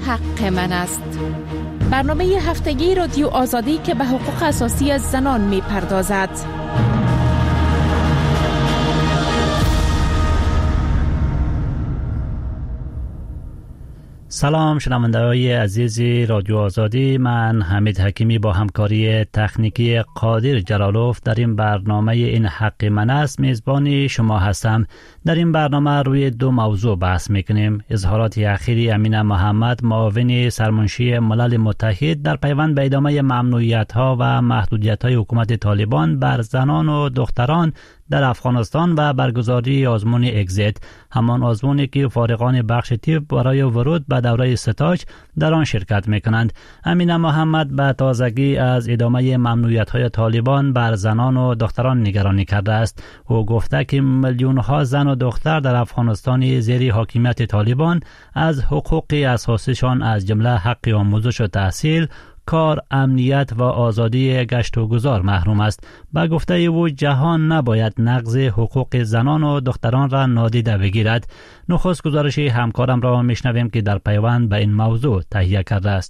حق من است. برنامه هفتگی رادیو آزادی که به حقوق اساسی زنان می پردازد. سلام شنونده‌های عزیز رادیو آزادی، من حمید حکیمی با همکاری تکنیکی قادر جلالوف در این برنامه این حق من است میزبان شما هستم. در این برنامه روی دو موضوع بحث میکنیم: اظهارات اخیر امین محمد معاون سرمنشی ملل متحد در پیوند به ادامه ممنوعیت‌ها و محدودیت‌های حکومت طالبان بر زنان و دختران در افغانستان و برگزاری آزمون اگزیت، همان آزمونی که فارغان بخش طب برای ورود به دوره ستاج در آن شرکت میکنند. امین محمد به تازگی از ادامه ممنوعیت‌های طالبان بر زنان و دختران نگرانی کرده است. او گفته که میلیون‌ها زن و دختر در افغانستان زیر حاکمیت طالبان از حقوق اساسیشان از جمله حق آموزش و تحصیل، کار، امنیت و آزادی گشت و گذار محروم است. با گفته او جهان نباید نقض حقوق زنان و دختران را نادیده بگیرد. نخست گزارش همکارم را میشنویم که در پیوند به این موضوع تهیه کرده است.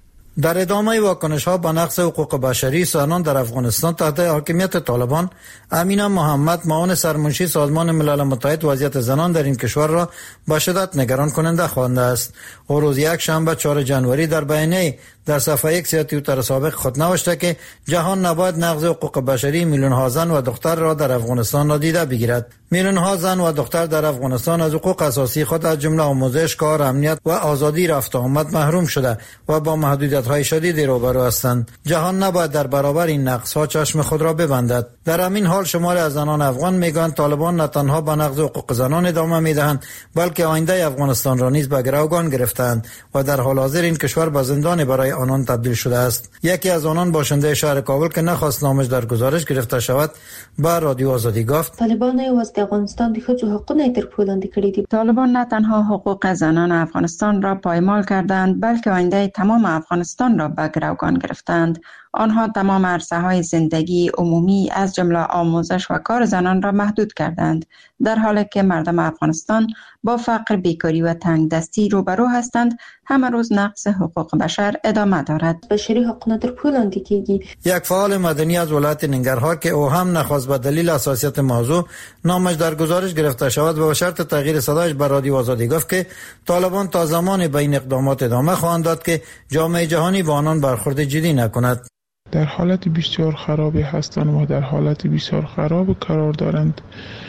در ادامه واکنش‌ها به نقض حقوق بشری زنان در افغانستان تحت حاکمیت طالبان، امین محمد معاون سرمنشی سازمان ملل متحد وضعیت زنان در این کشور را به شدت نگران کننده خوانده است. او روز یک شنبه 4 جنوری در بیانیه در صفحه یک توییتر سابق خود نوشته که جهان نباید نقض حقوق بشری میلیون‌ها زن و دختر را در افغانستان نادیده بگیرد. میلیون‌ها زن و دختر در افغانستان از حقوق اساسی خود از جمله آموزش، کار، امنیت و آزادی رفت و آمد محروم شده و با محدودیت‌های شدید روبرو هستند. جهان نباید در برابر این نقص‌ها چشم خود را ببندد. در همین حال شماری از زنان افغان میگویند طالبان نه تنها به نقض حقوق زنان ادامه میدهند، بلکه آینده افغانستان را نیز به گروگان گرفتند و در حال حاضر این کشور به زندان برای آنان تبدیل شده است. یکی از آنان باشنده شهر کابل که نخواست نامش در گزارش گرفته شود به رادیو آزادی گفت: طالبان از افغانستان د ښځو حقونه تر پښو لاندې کړي دي. طالبان نه تنها حقوق زنان افغانستان را پایمال کردند، بلکه آینده تمام افغانستان را به گروگان گرفتند. آنها تمام عرصه‌های زندگی عمومی از جمله آموزش و کار زنان را محدود کردند، در حالی که مردم افغانستان با فقر، بیکاری و تنگدستی روبرو هستند. همه روز نقض حقوق بشر ادامه دارد. بشری حقوق تر پښو لاندې کیږي. یک فعال مدنی از ولایت ننگرهار که او هم نخواست به دلیل حساسیت موضوع نامش در گزارش گرفته شود و به شرط تغییر صدایش به رادیو آزادی گفت که طالبان تا زمان به این اقدامات ادامه خواهند داد که جامعه جهانی با آنان برخورد جدی نکند. در حالت بسیار خرابی هستند و در حالت بسیار خراب قرار دارند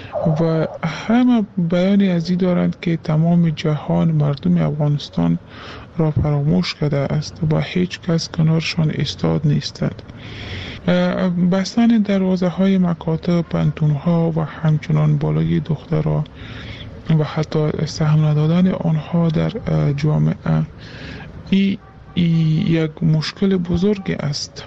و همه بیانی از این دارند که تمام جهان مردم افغانستان را فراموش کرده است و هیچ کس کنارشان ایستاد نیستند. بستن دروازه های مکاتب، پانتون‌ها و همچنان بالای دخترها و حتی سهم ندادن آنها در جامعه این یک مشکل بزرگ است،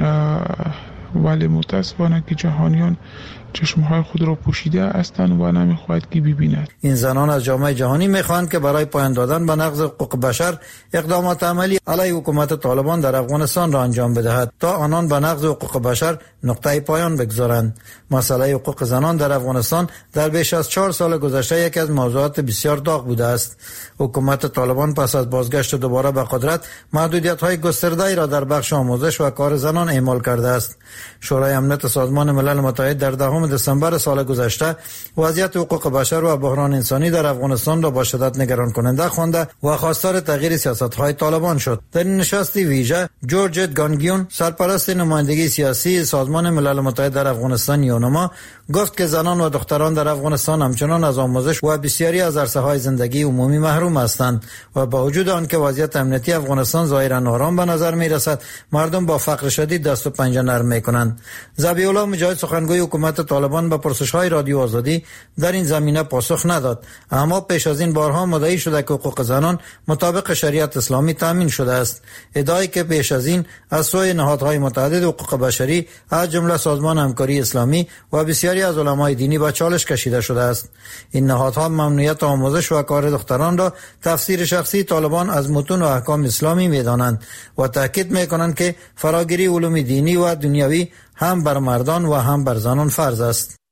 ولی متاسفانه که جهانیان چشمهای خود را پوشیده هستند و نمیخواهد که ببیند. این زنان از جامعه جهانی میخواهند که برای پایان دادن به نقض حقوق بشر اقدامات عملی علیه حکومت طالبان در افغانستان را انجام بدهد تا آنان به نقض حقوق بشر نقطه پایان بگذارند. مسئله حقوق زنان در افغانستان در بیش از 4 سال گذشته یکی از موضوعات بسیار داغ بوده است. حکومت طالبان پس از بازگشت دوباره به قدرت محدودیت‌های گسترده‌ای را در بخش آموزش و کار زنان اعمال کرده است. شورای امنیت سازمان ملل متحد در 10 دسامبر سال گذشته وضعیت حقوق بشر و بحران انسانی در افغانستان را با شدت نگران کننده خوانده و خواستار تغییر سیاست‌های طالبان شد. در این نشست ویژه جورج گانگیون، سرپرست نمایندگی سیاسی سازمان ملل متحد در افغانستان یونما، گفت که زنان و دختران در افغانستان همچنان از آموزش و بسیاری از عرصه‌های زندگی عمومی محروم هستند و با وجود آنکه وضعیت امنیتی افغانستان ظاهراً آرام به نظر می‌رسد، مردم با فقر شدید دست و پنجه نرم می‌کنند. ذبیح الله مجاهد، سخنگوی حکومت طالبان، به پرسش‌های رادیو آزادی در این زمینه پاسخ نداد، اما پیش از این بارها مدعی شده که حقوق زنان مطابق شریعت اسلامی تامین شده است. ادعایی که پیش از این از سوی نهادهای متعدد حقوق بشری از جمله سازمان همکاری اسلامی و بسیاری از علمای دینی به چالش کشیده شده است. این نهادها ممنوعیت آموزش و کار دختران را تفسیر شخصی طالبان از متون و احکام اسلامی می‌دانند و تاکید می‌کنند که فراگیری علوم دینی و دنیوی هم بر مردان و هم بر زنان فرض است.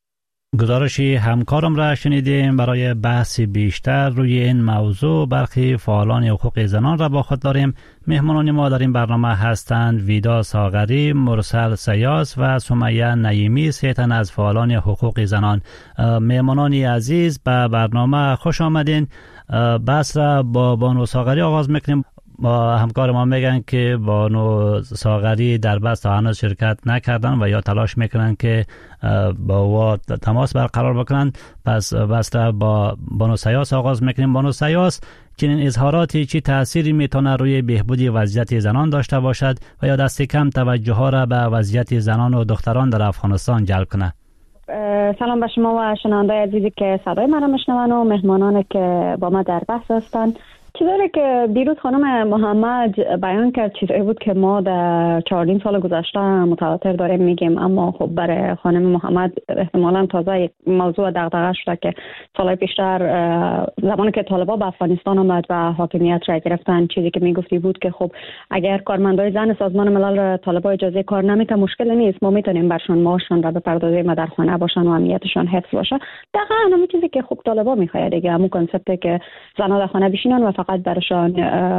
گزارش همکارم را شنیدیم. برای بحث بیشتر روی این موضوع برخی فعالان حقوق زنان را با خود داریم. مهمانان ما در این برنامه هستند ویدا ساغری، مرسل سیاس و سمیه نعیمی، سه تن از فعالان حقوق زنان. مهمانان عزیز به برنامه خوش آمدین. بحث را با بانو ساغری آغاز میکنیم. با همکار ما میگن که بانو ساغری در بحث تا هنوز شرکت نکردن و یا تلاش میکنن که با او تماس برقرار بکنن. پس بحث را با بانو سیاس آغاز میکنیم. بانو سیاس، چنین اظهاراتی چی تأثیری میتونه روی بهبودی وضعیت زنان داشته باشد و یا دست کم توجه ها را به وضعیت زنان و دختران در افغانستان جلب کنه؟ سلام به شما و شنوندای عزیزی که صدای من را میشنون و مهمانانی که با ما در بحث هستند. چیزی که دیروز خانم محمد بیان کرد چیزی بود که ما در 4 سال گذشته متواتر داریم میگیم، اما خب برای خانم محمد احتمالاً تازه یک موضوع دغدغه شده که سالهای پیشتر زمانی که طالبان به افغانستان آمد و حاکمیت را گرفتن، چیزی که میگفتی بود که خب اگر کارمندای زن سازمان ملل را طالبان اجازه کار نمیده مشکل نیست، ما میتونیم برشون معاششان را بپردازیم و در خانه باشن و امنیتشان حفظ باشه. دقیقاً همین چیزی که خب طالبان میخواد دیگه، همون کانسپتی که زنها در خانه بشینن و فقط برشان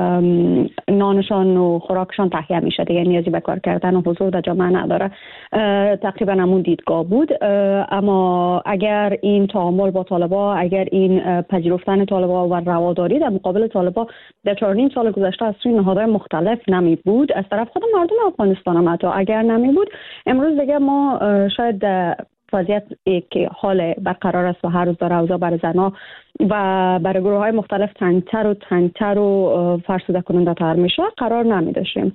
نانشان و خوراکشان تهیه میشه، دیگه نیازی به کار کردن و حضور در جامعه نداره. تقریبا همون دیدگاه بود. اما اگر این تعامل با طالبان، اگر این پذیرفتن طالبان و رواداری در مقابل طالبان در 4 سال گذشته از سوی نهادهای مختلف نمی بود از طرف خود مردم افغانستان هم، حتی اگر نمی بود امروز دیگه ما شاید وضعیت که حال برقرار است و هر روز داره اوضاع برای زنها و برای گروه های مختلف تنگتر و فرسوده کننده تر میشه قرار نمی داشتیم.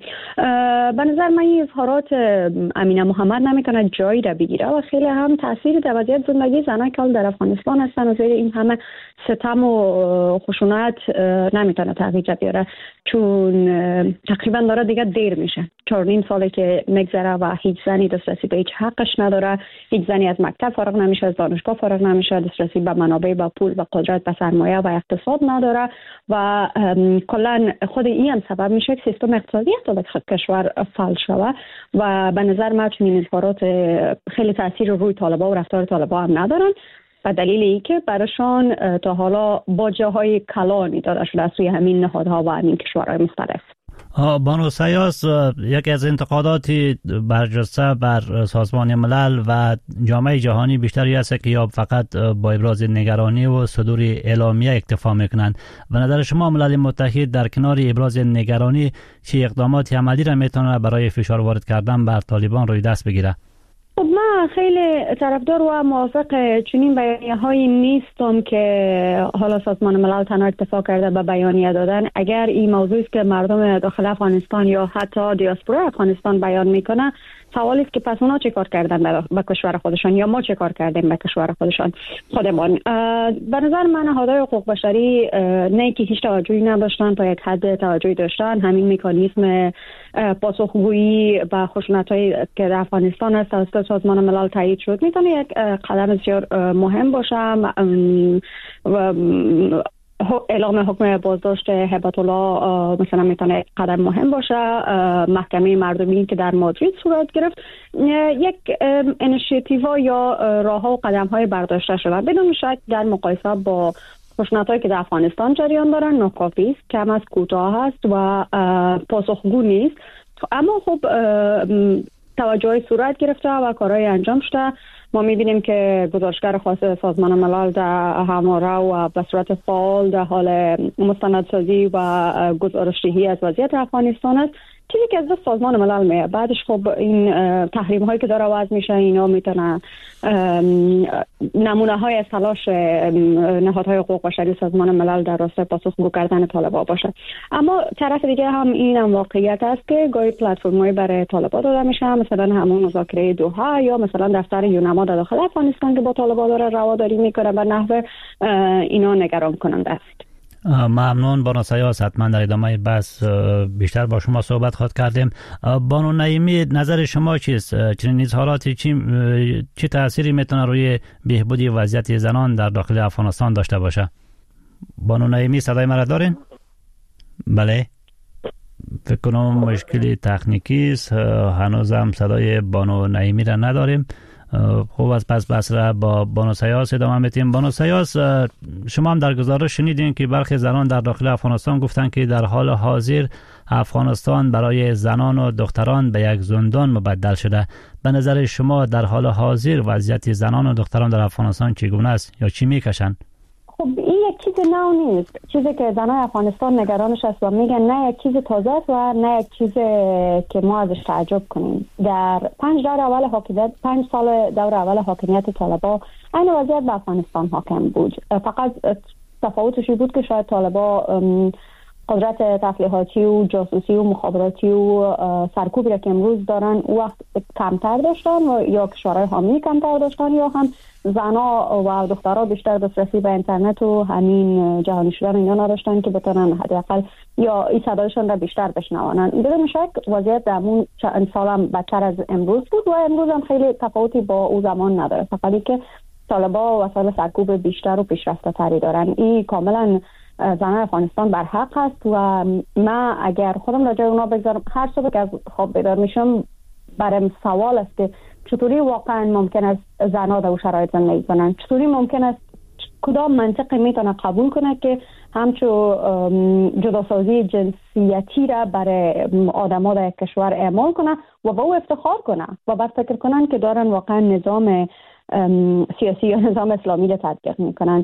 به نظر من این اظهارات امینه محمد نمیتونه جایی را بگیره و خیلی هم تاثیر در وضعیت زندگی زنان که در افغانستان هستن و زیر این همه ستم و خشونت نمیتونه تغییر بیاره، چون تقریبا داره دیگه دیر میشه. 4 ساله که میگذره و هیچ زنی دسترسی به هیچ حقش نداره، هیچ زنی از مکتب فارغ نمیشه، از دانشگاه فارغ نمیشه، دسترسی به منابع، به پول، به قدرت، به سرمایه و اقتصاد نداره و کلا خود این هم سبب میشه که سیستم اقتصادی در کشور فلج شود و به نظر من چنین اظهارات خیلی تاثیر روی طالبان و رفتار طالبان هم ندارن و دلیل این که براشان تا حالا باجه‌های کلانی داده شده از سوی همین نهادها و همین کشورهای مختلف. بانو سیاس، یکی از انتقاداتی برجسته بر سازمان ملل و جامعه جهانی بیشتری است که یا فقط با ابراز نگرانی و صدور اعلامیه اکتفا میکنند. به نظر شما ملل متحد در کنار ابراز نگرانی چه اقداماتی عملی را میتونه برای فشار وارد کردن بر طالبان روی دست بگیره؟ خب من خیلی طرفدار و موافق چنین بیانیه‌هایی نیستم که حالا سازمان ملل تنها اکتفا کرده به بیانیه دادن. اگر این موضوعی است که مردم داخل افغانستان یا حتی دیاسپورا افغانستان بیان میکنه، سوالی است که پس اونا چه کار کردن به کشور خودشان یا ما چه کار کردیم به کشور خودمان. به نظر من نهادهای حقوق بشری نه که هیچ توجهی نداشتن، تا یک حد توجهی داشتن. همین مکانیزم پاسخگویی به خشونت‌هایی که در افغانستان است توسط سازمان ملل تایید شد میتونه یک قدم بسیار مهم باشه. اعلام حکم بازداشت هبت الله مثلا میتونه قدم مهم باشه. محکمه مردمی که در مادرید صورت گرفت یک اینیشیتیو یا راهها و قدم‌های برداشته شده بدون شک در مقایسه با خشونت‌هایی که در افغانستان جریان دارن ناکافی است، کم از کوتاه است و پاسخگو نیست. اما خب توجهی صورت گرفته و کارهای انجام شده. ما می‌بینیم که گزارشگر خاص سازمان ملل در هماره و به صورت فعال در حال مستندسازی و گزارش‌دهی از وضعیت افغانستان است، چیزی که از سازمان ملل میاد. بعدش خب این تحریم هایی که داره وضع میشه اینا میتونه نمونه های از تلاش نهادهای حقوق بشری سازمان ملل در راستای پاسخگو کردن طالبان باشه. اما طرف دیگه هم این هم واقعیت است که گاهی پلتفرم‌های برای طالبان داده میشه، مثلا همون مذاکره دوحه یا مثلا دفتر یونما در داخل افغانستان که با طالبان داره رواداری میکنه به نحو اینا نگران کننده است. ممنون بانو سیاس. حتما در ادامه بحث بیشتر با شما صحبت خواهد کردیم. بانو نعیمی، نظر شما چیست؟ چنین اظهاراتی چه تأثیری میتونه روی بهبودی وضعیت زنان در داخل افغانستان داشته باشه؟ بانو نعیمی صدای مرا دارین؟ بله، فکر کنم مشکلی تکنیکی است، هنوز هم صدای بانو نعیمی را نداریم. خوب است. پس بسره با بانو سیاس ادامه میتیم. بانو سیاس، شما هم در گزارش شنیدین که برخی زنان در داخل افغانستان گفتن که در حال حاضر افغانستان برای زنان و دختران به یک زندان مبدل شده. به نظر شما در حال حاضر وضعیت زنان و دختران در افغانستان چگونه است یا چی میکشن؟ خب این یک چیز نو نیست. چیزی که زنای افغانستان نگرانش است و میگن نه یک چیز تازه است و نه یک چیز که ما ازش تعجب کنیم. در 5 سال دور اول حاکمیت طالبان این وضعیت به افغانستان حاکم بود. فقط تفاوتش بود که شاید طالبان قدرت تسلیحاتی و جاسوسی و مخابراتی و سرکوبی را که امروز دارن او وقت کمتر داشتن و یا کشورهای حامی کمتر داشتن یا هم زنا و دخترها بیشتر دسترسی به اینترنت و همین جهانی شدن اینا نداشتن که بتونن حداقل یا این صدایشون را بیشتر بشنوانن. بدون شک وضعیت در اون چند سال هم بدتر از امروز بود و امروز هم خیلی تفاوتی با او زمان نداره، فقط که طالبان وسایل سرکوب بیشتر و پیشرفته تری دارن. این کاملا زنان افغانستان بر حق است و من اگر خودم راجع اونا بگذارم هر صبح که از خواب بیدار میشم برام سوال است که چطوری واقعا ممکن است زنها در شرایط زندگی کنن؟ چطوری ممکن است کدام منطق میتونه قبول کنه که همچو جداسازی جنسیتی را برای آدم‌ها در کشور اعمال کنه و با او افتخار کنه و بعد فکر کنن که دارن واقعا نظام سیاسی یا نظام اسلامی را تطبیق میکنن.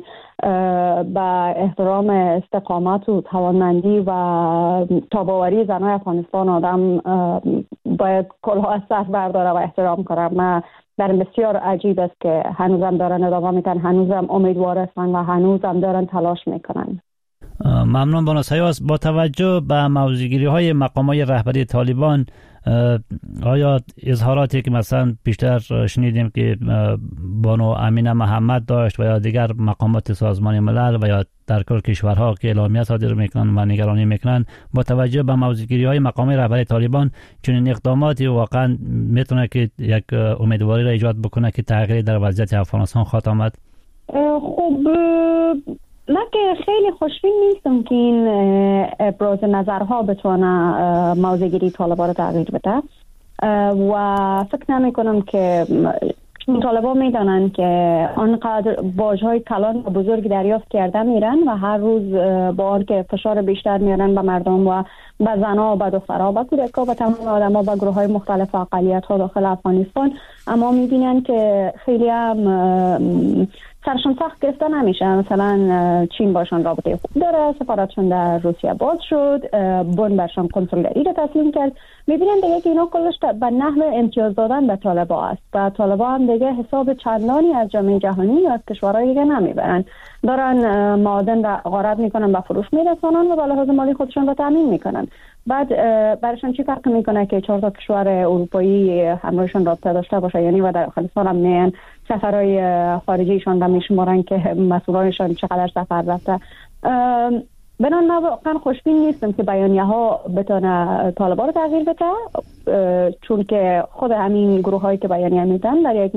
با احترام استقامت و توانمندی و تاباوری زنای افغانستان آدم باید کلاه از سر برداره و احترام کنه. من برام بسیار عجیب است که هنوزم دارن ادامه میتن، هنوزم امیدوار هستن و هنوزم دارن تلاش میکنن. ممنون بانو سیاس. با توجه به موضوعگیری های مقام های رهبری طالبان، آیا اظهاراتی که مثلا بیشتر شنیدیم که بانو امینه محمد داشت و یا دیگر مقامات سازمان ملل و یا در کل کشورها که اعلامیه صادر میکنن و نگرانی میکنن، با توجه به موضوعگیری های مقام رهبری طالبان چنین اقداماتی واقعا میتونه که یک امیدواری را ایجاد بکنه که تغییری در وضعیت افغانستان خواهد آمد؟ خب من که خیلی خوشبین نیستم که این ابراز نظرها بتونه موضوعگیری طالبان رو تغییر بده و فکر نمی کنم که طالبان میدانن که آنقدر باجهای کلان و بزرگ دریافت کرده میرن و هر روز با آنکه فشار بیشتر میارن به مردم و به زنها و به دخترها و کودکان و تمام آدم‌ها و گروه های مختلف و اقلیت‌ها داخل افغانستان، اما میبینن که خیلی هم سرشون سخت گرفته نمیشه. مثلا چین باشون رابطه خوب داره، سفارتشون در روسیه باز شد، بن برشان کنسولگری رو تسلیم کرد. میبینن دیگه که اینا کلش به نحو امتیاز دادن به طالبان است و طالبان هم دیگه حساب چندانی از جامعه جهانی یا از کشورهای دیگه نمیبرن، دارن معادن را غارت میکنن به فروش میرسانن و به لحاظ مالی خودشون رو تامین میکنن. بعد برشان چی فرق میکنه که 4 کشور اروپایی همراهشون رابطه داشته باشه، یعنی و در افغانستان هم میان سفرهای خارجیشان را میشمارن که مسئولانشان چقدر سفر رفته. بنابراین من واقعا خوشبین نیستم که بیانیه ها بتونه طالبان رو تغییر بده، چون که خود همین گروه هایی که بیانیه میدن در یک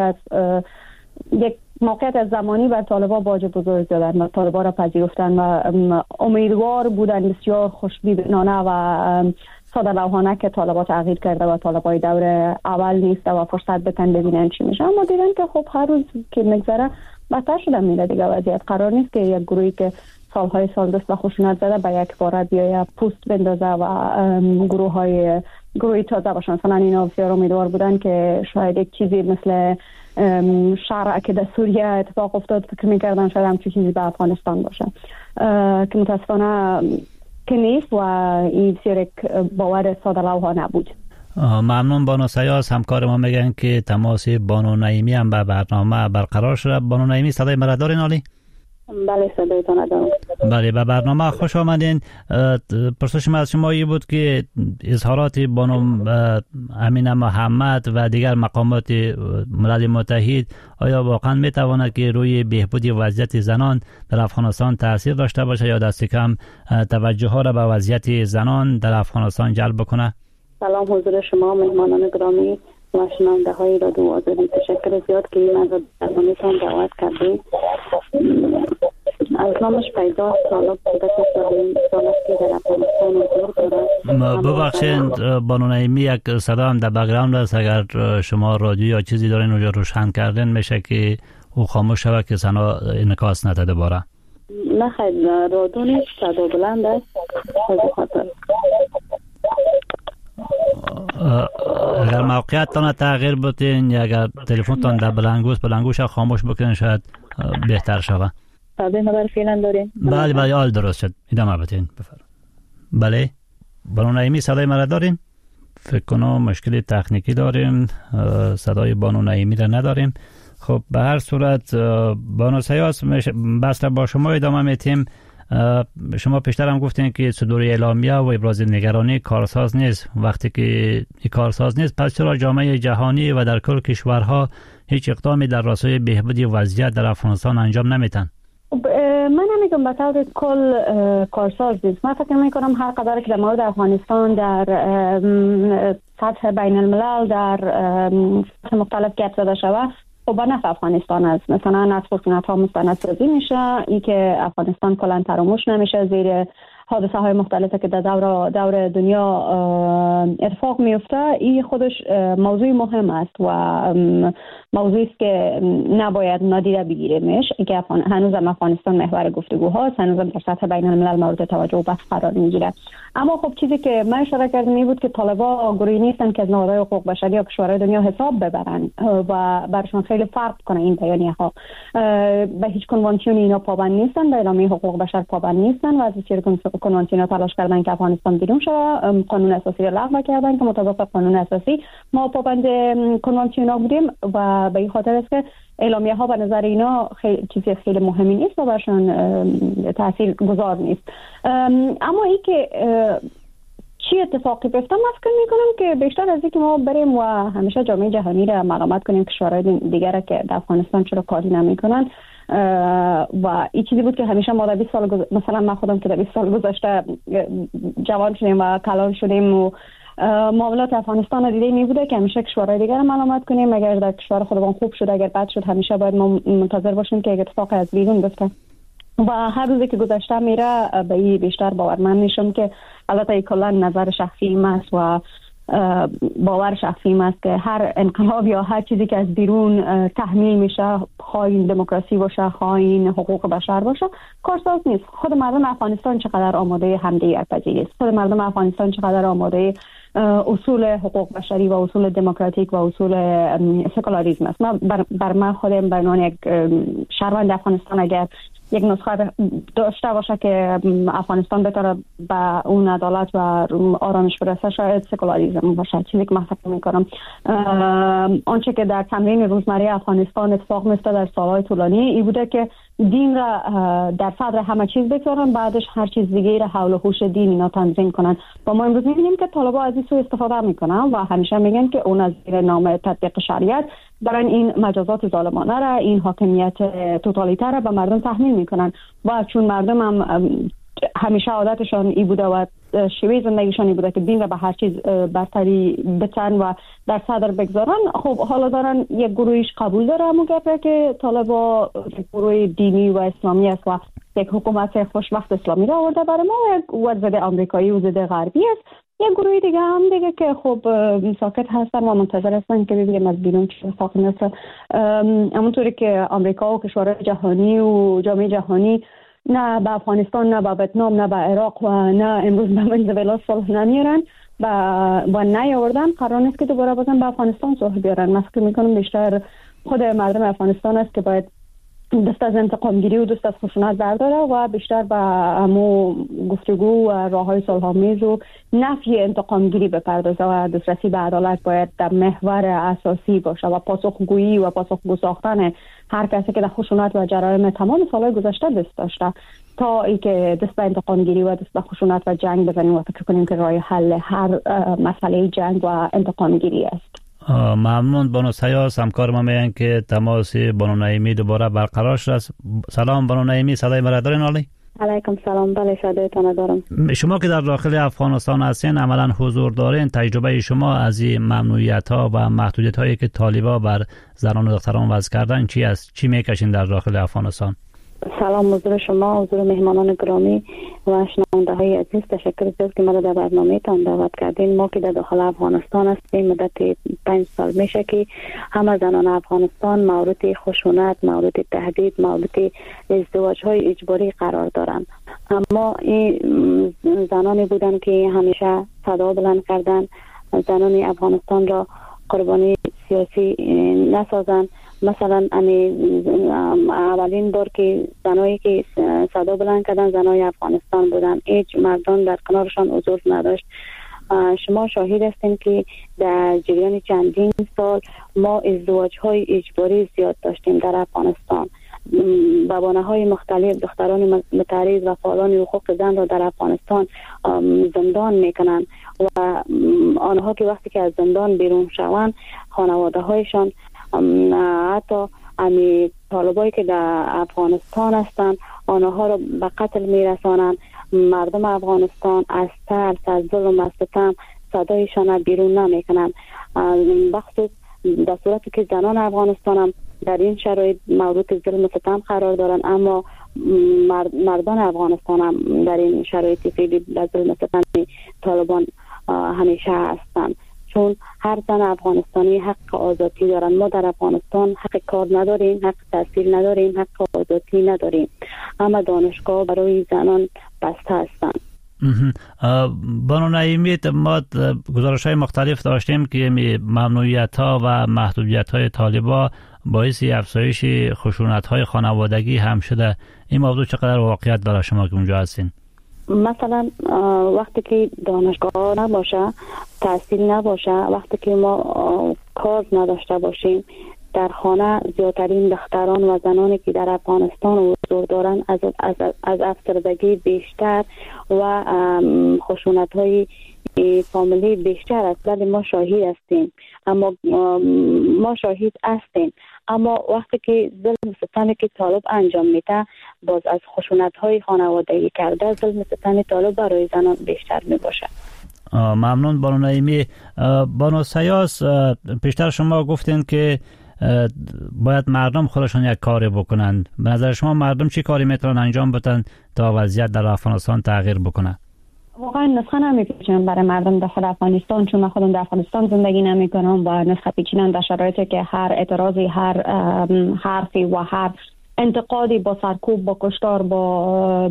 موقعیت از زمانی بر طالبان باج بزرگ دادن و طالبان را پذیرفتن و امیدوار بودن بسیار خوشبینانه و ساده لوحانه که طالبان تغییر کرده و طالبان دور اول نیست و فرصت بتن ببینن چی میشه. اما دیدن که خب هر روز که میگذره بدتر شده میره دیگه وضعیت. قرار نیست که یک گروهی که سالهای سال دست به خشونت زده به یک بار بیایه پوست بندازه و گروهی تازه باشن. مثلا اینا بسیار امیدوار بودن که شاید یک چیزی مثل شرع که در سوریه اتفاق افتاد فکر میکردن شاید همچون چیزی به افغانستان باشه که متاسفانه که نیست و این بسیار یک باور ساده لوحانه بود. ممنون بانو سیاس. همکار ما میگن که تماس بانو نعیمی هم به برنامه برقرار شده. بانو نعیمی صدای مرا دارین عالی؟ بله صدایتان دارم. بله به برنامه خوش آمدین. پرسش من از شما این بود که اظهارات بانو امینه محمد و دیگر مقامات ملل متحد آیا واقعا میتواند که روی بهبودی وضعیت زنان در افغانستان تاثیر داشته باشه یا دست کم توجه ها را به وضعیت زنان در افغانستان جلب بکنه؟ سلام حضور شما مهمانان گرامی و شنونده های رادیو آزادی. تشکر زیاد که من را در برنامه‌تان دعوت کردید. از نامش پیدا طالب بوده که سال است که در افغانستان حضور داره. ببخشید بانو نعیمی، یک صدا هم در بک‌گراند است، اگر شما رادیو یا چیزی دارین اونجا روشن کردن میشه که او خاموش شود که صدا انعکاس نده دوباره. نه خیر، رادیو نیست، صدا بلند است. اگر موقعیتتان تغییر بدین یا اگر تلفنتان در بلندگوش خاموش بکنین شاید بهتر شود. صدای ما در فعلا دارین؟ بله حال درست شد، ادامه بدین. بله بانو نعیمی صدای مرا دارین؟ فکر کنم مشکلی تکنیکی داریم، صدای بانو نعیمی را نداریم. خب به هر صورت بانو سیاس بسته با شما ادامه میتیم. شما پیشتر هم گفتین که صدور اعلامیه و ابراز نگرانی کارساز نیست. وقتی که این کارساز نیست، پس چرا جامعه جهانی و در کل کشورها هیچ اقدامی در راستای بهبود وضعیت در افغانستان انجام نمیتن؟ من نمیگم به طور کل کارساز نیست. من فکر میکنم هر قدر که در مورد افغانستان در سطح بین الملل در سطح مختلف گپ زده شود، خب به نفع افغانستان است. مثلا از خشونت ها مستندسازی میشه، این که افغانستان کلا فراموش نمیشه زیر حادثه های مختلفی که در دور دنیا اتفاق میفته. این خودش موضوع مهم است و موضوعی است که نباید نادیده بگیریمش. اینکه هنوز هم افغانستان محور گفتگو هاست، هنوز هم در سطح بین الملل مورد توجه و بحث قرار میگیره. اما خب چیزی که من اشاره کردم این بود که طالبان گروهی نیستن که از نهادهای حقوق بشری یا کشورهای دنیا حساب ببرن و برشون خیلی فرق کنه این بیانیه ها. به هیچ کنوانسیونی اینا پابند نیستن، به اعلامیه حقوق بشر پابند نیستن و از چیزی کنوانسیون تلاش کردن که افغانستان بیرون شه. قانون اساسی را لغو کردن که مطابق قانون اساسی ما پابند کنوانسیون ها بودیم و به این خاطر است که اعلامیه ها به نظر اینا چیزی خیلی مهمی نیست و برشون تاثیر گذار نیست. اما این که چی اتفاقی بیفته، من فکر میکنم که بیشتر از اینکه ما بریم و همیشه جامعه جهانی را ملامت کنیم که کشورهای دیگر که در افغانستان چرا کاری نمیکنن و این چیزی بود که همیشه ما در 20 سال مثلا من خودم که در 20 سال گذشته جوان شدیم و کلان شدیم و معاملات افغانستان دیده می بوده که همیشه کشورهای دیگر ملامت کنیم. اگر در کشور خودمون خوب شد، اگر بد شد، همیشه باید ما منتظر باشیم که یک اتفاق از بیرون بیفته و هر روزی که گذشته میره به این بیشتر باورمند میشم که البته این کلا نظر شخصی است و باور شخصی است که هر انقلاب یا هر چیزی که از بیرون تحمیل میشه، خواهی دموکراسی باشه، خواهی حقوق بشر باشه، کارساز نیست. خود مردم افغانستان چقدر آماده همدیگر پذیری است، خود مردم افغانستان چقدر آماده اصول حقوق بشری و اصول دموکراتیک و اصول سکولاریسم است. بر من خودم به عنوان یک شهروند افغانستان اگر یک نسخه داشته باشه که افغانستان بتاره به اون عدالت و آرامش برسه، شاید سکولاریسم باشه. چیزی که من فکر میکنم آنچه که در تمرین روزمره افغانستان اتفاق میفته در سالهای طولانی این بوده که دین را در صدر همه چیز بگذارن، بعدش هر چیز دیگه را حول و حوش دین اینا تنظیم کنن. و ما امروز میبینیم که طالبان از این سو استفاده میکنن و همیشه میگن که اون از زیر نام تطبیق شریعت دارن این مجازات ظالمانه را، این حاکمیت توتالیتر را به مردم تحمیل میکنن و چون مردم هم همیشه عادتشان این بوده و شیوه زندگیشان این بوده که دین را به هر چیز برتری بتن و در صدر بگذارن. خب حالا دارن یک گروهیش قبول داره همون گپه که طالبا گروه دینی و اسلامی است و یک حکومت خوشبخت اسلامی را آورده برای ما و ضد آمریکایی و ضد غربی است. یک گروه دیگه هم دیگه که خب ساکت هستن و منتظر هستن که ببینیم از بیرون چه اتفاقی میفته. همونطوری که آمریکا و کشورهای جهانی و جامعه جهانی نه به افغانستان، نه به ویتنام، نه به عراق و نه امروز به ونزوئلا صلح نمیارن و نیاوردن، قرار نیست که دوباره بازم به افغانستان صلح بیارن. من فکر میکنم بیشتر خود مردم افغانستان است که باید دست از انتقام گیری و دست از خشونت برداره و بیشتر به همو گفتگو و راههای صلح‌آمیز و نفی انتقام گیری بپردازه و دسترسی به عدالت باید در محور اساسی باشه و پاسخگویی و پاسخگو ساختن هر کسی که در خشونت و جرایم تمام سالهای گذشته دست داشته تا اینکه دست به انتقام گیری و دست به خشونت و جنگ بزنیم و فکر کنیم که راه حل هر مسئله جنگ و انتقام گیری است. ممنون بانو سیاس. همکار ما میگن که تماس بانو نعیمی دوباره برقرار شد. سلام بانو نعیمی، صدای مرا دارین؟ علی علیکم سلام. بله صدایتان دارم. شما که در داخل افغانستان هستین عملا حضور دارین، تجربه شما از این ممنوعیت ها و محدودیت هایی که طالبان بر زنان و دختران وضع کردن چی است؟ چی میکشین در داخل افغانستان؟ سلام حضور شما، حضور مهمانان گرامی و شنونده های عزیز. تشکر زیاد که ما در برنامه تان دعوت کردین. ما که در داخل افغانستان هستیم مدت 5 سال میشه که همه زنان افغانستان مورد خشونت، مورد تهدید، مورد ازدواج های اجباری قرار دارند. اما این زنانی بودن که همیشه صدا بلند کردن زنان افغانستان را قربانی سیاسی نسازن. مثلا اولین بار که زنایی که صدا بلند کردن زنای افغانستان بودن، هیچ مردان در کنارشان حضور نداشت. شما شاهد هستین که در جریان چندین سال ما ازدواج های اجباری زیاد داشتیم در افغانستان. به بهانه‌های مختلف دختران متعرض و فعالان حقوق زن را در افغانستان زندان میکنن و آنها که وقتی که از زندان بیرون شوند خانواده هایشان حتی طالبایی که در افغانستان هستند آنها را به قتل میرسانند. مردم افغانستان از ترس از ظلم و ستم صدایشان بیرون نمیکنند. بخصوص در صورتی که زنان افغانستان هم در این شرایط مورد ظلم و ستم قرار دارند، اما مردان افغانستان هم در این شرایط خیلی در ظلم و ستم طالبان همیشه هستند. چون هر زن افغانستانی حق آزادی دارن. ما در افغانستان حق کار نداریم، حق تحصیل نداریم، حق آزادی نداریم. اما دانشگاه برای زنان بسته هستند. بانو نعیمی، ما گزارش‌های مختلف داشتیم که ممنوعیت‌ها و محدودیت‌های طالبان باعث افزایش خشونت‌های خانوادگی هم شده. این موضوع چقدر واقعیت برای شما که اونجا هستین؟ مثلا وقتی که دانشگاه نباشه، تحصیل نباشه، وقتی که ما کار نداشته باشیم، در خانه زیادترین دختران و زنانی که در افغانستان حضور دارند از افسردگی بیشتر و خشونت‌های فامیلی بیشتر است. ولی ما شاهد هستیم، اما وقتی که ظلم ستمی که طالب انجام میده باز از خشونت‌های خانوادگی کرده، ظلم ستم طالب برای زنان بیشتر میباشه. ممنون بانو نعیمی. بانو سیاس، پیشتر شما گفتین که باید مردم خودشون یک کاری بکنند. به نظر شما مردم چی کاری میتونن انجام بدن تا وضعیت در افغانستان تغییر بکنه؟ واقعا نسخه نمیپیچم برای مردم داخل افغانستان، چون من خودم در افغانستان زندگی نمیکنم و نسخه پیچیدن در شرایطی که هر اعتراضی، هر حرفی و هر انتقادی با سرکوب، با کشتار، با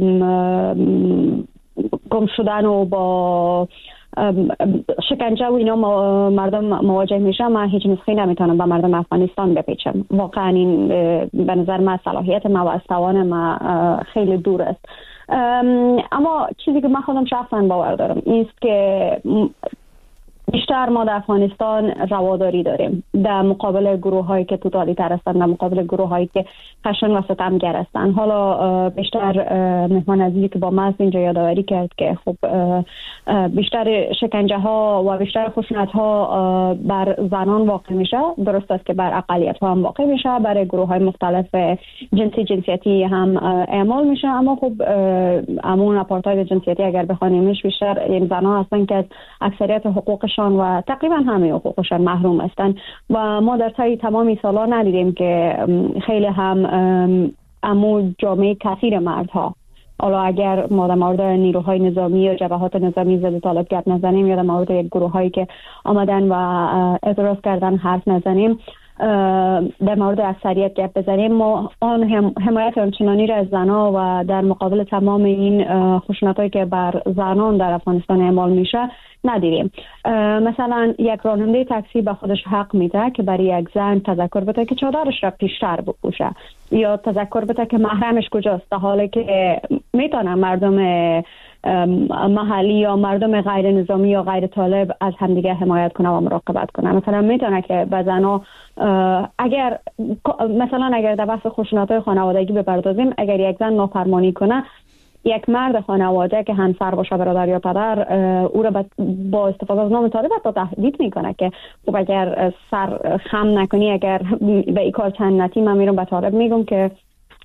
گم شدن و با شکنجه و اینا مردم مواجه میشن، من هیچ نسخه نمیتونم به مردم افغانستان بپیچم. واقعا این به نظر من صلاحیت ما و از توان ما خیلی دور است. اما چیزی که من خودم شخصا باور دارم اینست که بیشتر ما در افغانستان رواداری داریم در مقابل گروه هایی که توتالیتر هستن، در مقابل گروه هایی که خشن و ستمگر هستن. حالا بیشتر مهمان عزیزی که با ما هست اینجا یادآوری کرد که خب بیشتر شکنجه ها و بیشتر خشونت ها بر زنان واقع میشه. درست است که بر اقلیت ها هم واقع میشه، برای گروه های مختلف جنسیتی هم اعمال میشه. اما خب امون آپارتاید جنسیتی اگر بخوانیمش بیشتر این زنان هستن که از اکثریت حقوقشان و تقریبا همه حقوقشان محروم هستند و ما در طی تمامی سالا ندیدیم که خیلی هم امو جامعه کثیر مردها، حالا اگر ما در مورد نیروهای نظامی یا جبهات نظامی ضد طالب گپ نزنیم یا در مورد یک گروهایی که آمدن و اعتراض کردن حرف نزنیم، در مورد اکثریت گپ بزنیم، ما آن حمایت آنچنانی را از زنها و در مقابل تمام این خشونت‌هایی که بر زنان در افغانستان اعمال میشه ندیدیم. مثلا یک راننده تاکسی به خودش حق میده که برای یک زن تذکر بده که چادرش را پیشتر بپوشه یا تذکر بده که محرمش کجاست، در حالی که میتونن مردم محلی یا مردم غیر نظامی یا غیر طالب از همدیگه حمایت کنه و مراقبت کنه. مثلا میتونه که به زنها اگر در بحث خشونت‌های خانوادگی بپردازیم، اگر یک زن نافرمانی کنه، یک مرد خانواده که همسر باشه، برادر یا پدر، او را با استفاده از نام طالب حتی تهدید میکنه که خب اگر سر خم نکنی، اگر به این کار چند نتی، من میرم به طالب میگم که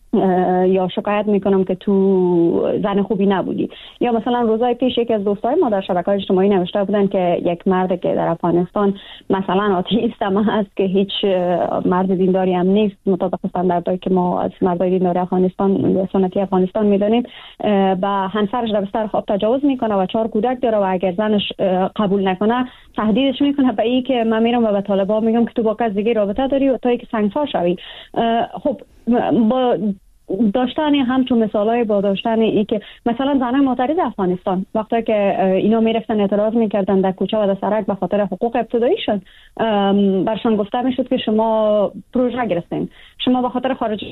یا شکایت میکنم که تو زن خوبی نبودی. یا مثلا روزهای پیش یک از دوستای ما در شبکه‌های اجتماعی نوشته بودن که یک مرد که در افغانستان مثلا آتئیست هم هست که هیچ مرد دینداری هم نیست مطابق استانداردهایی که ما از مردای دینداری افغانستان سنتی افغانستان میدونیم، با همسرش در بستر خواب تجاوز میکنه و 4 کودک داره و اگر زنش قبول نکنه تهدیدش میکنه به این که من میرم و به طالبان میگم که تو با کس دیگه رابطه داری و تا اینکه سنگسار شوی. خب با داشتن همچون مثالای با داشتن ای که مثلا زنان معترض افغانستان وقتی که اینا میرفتن اعتراض میکردن در کوچه و در سرک به خاطر حقوق ابتداییشون، برشان گفته میشد که شما پروژه گرفتین، شما به خاطر خارجی.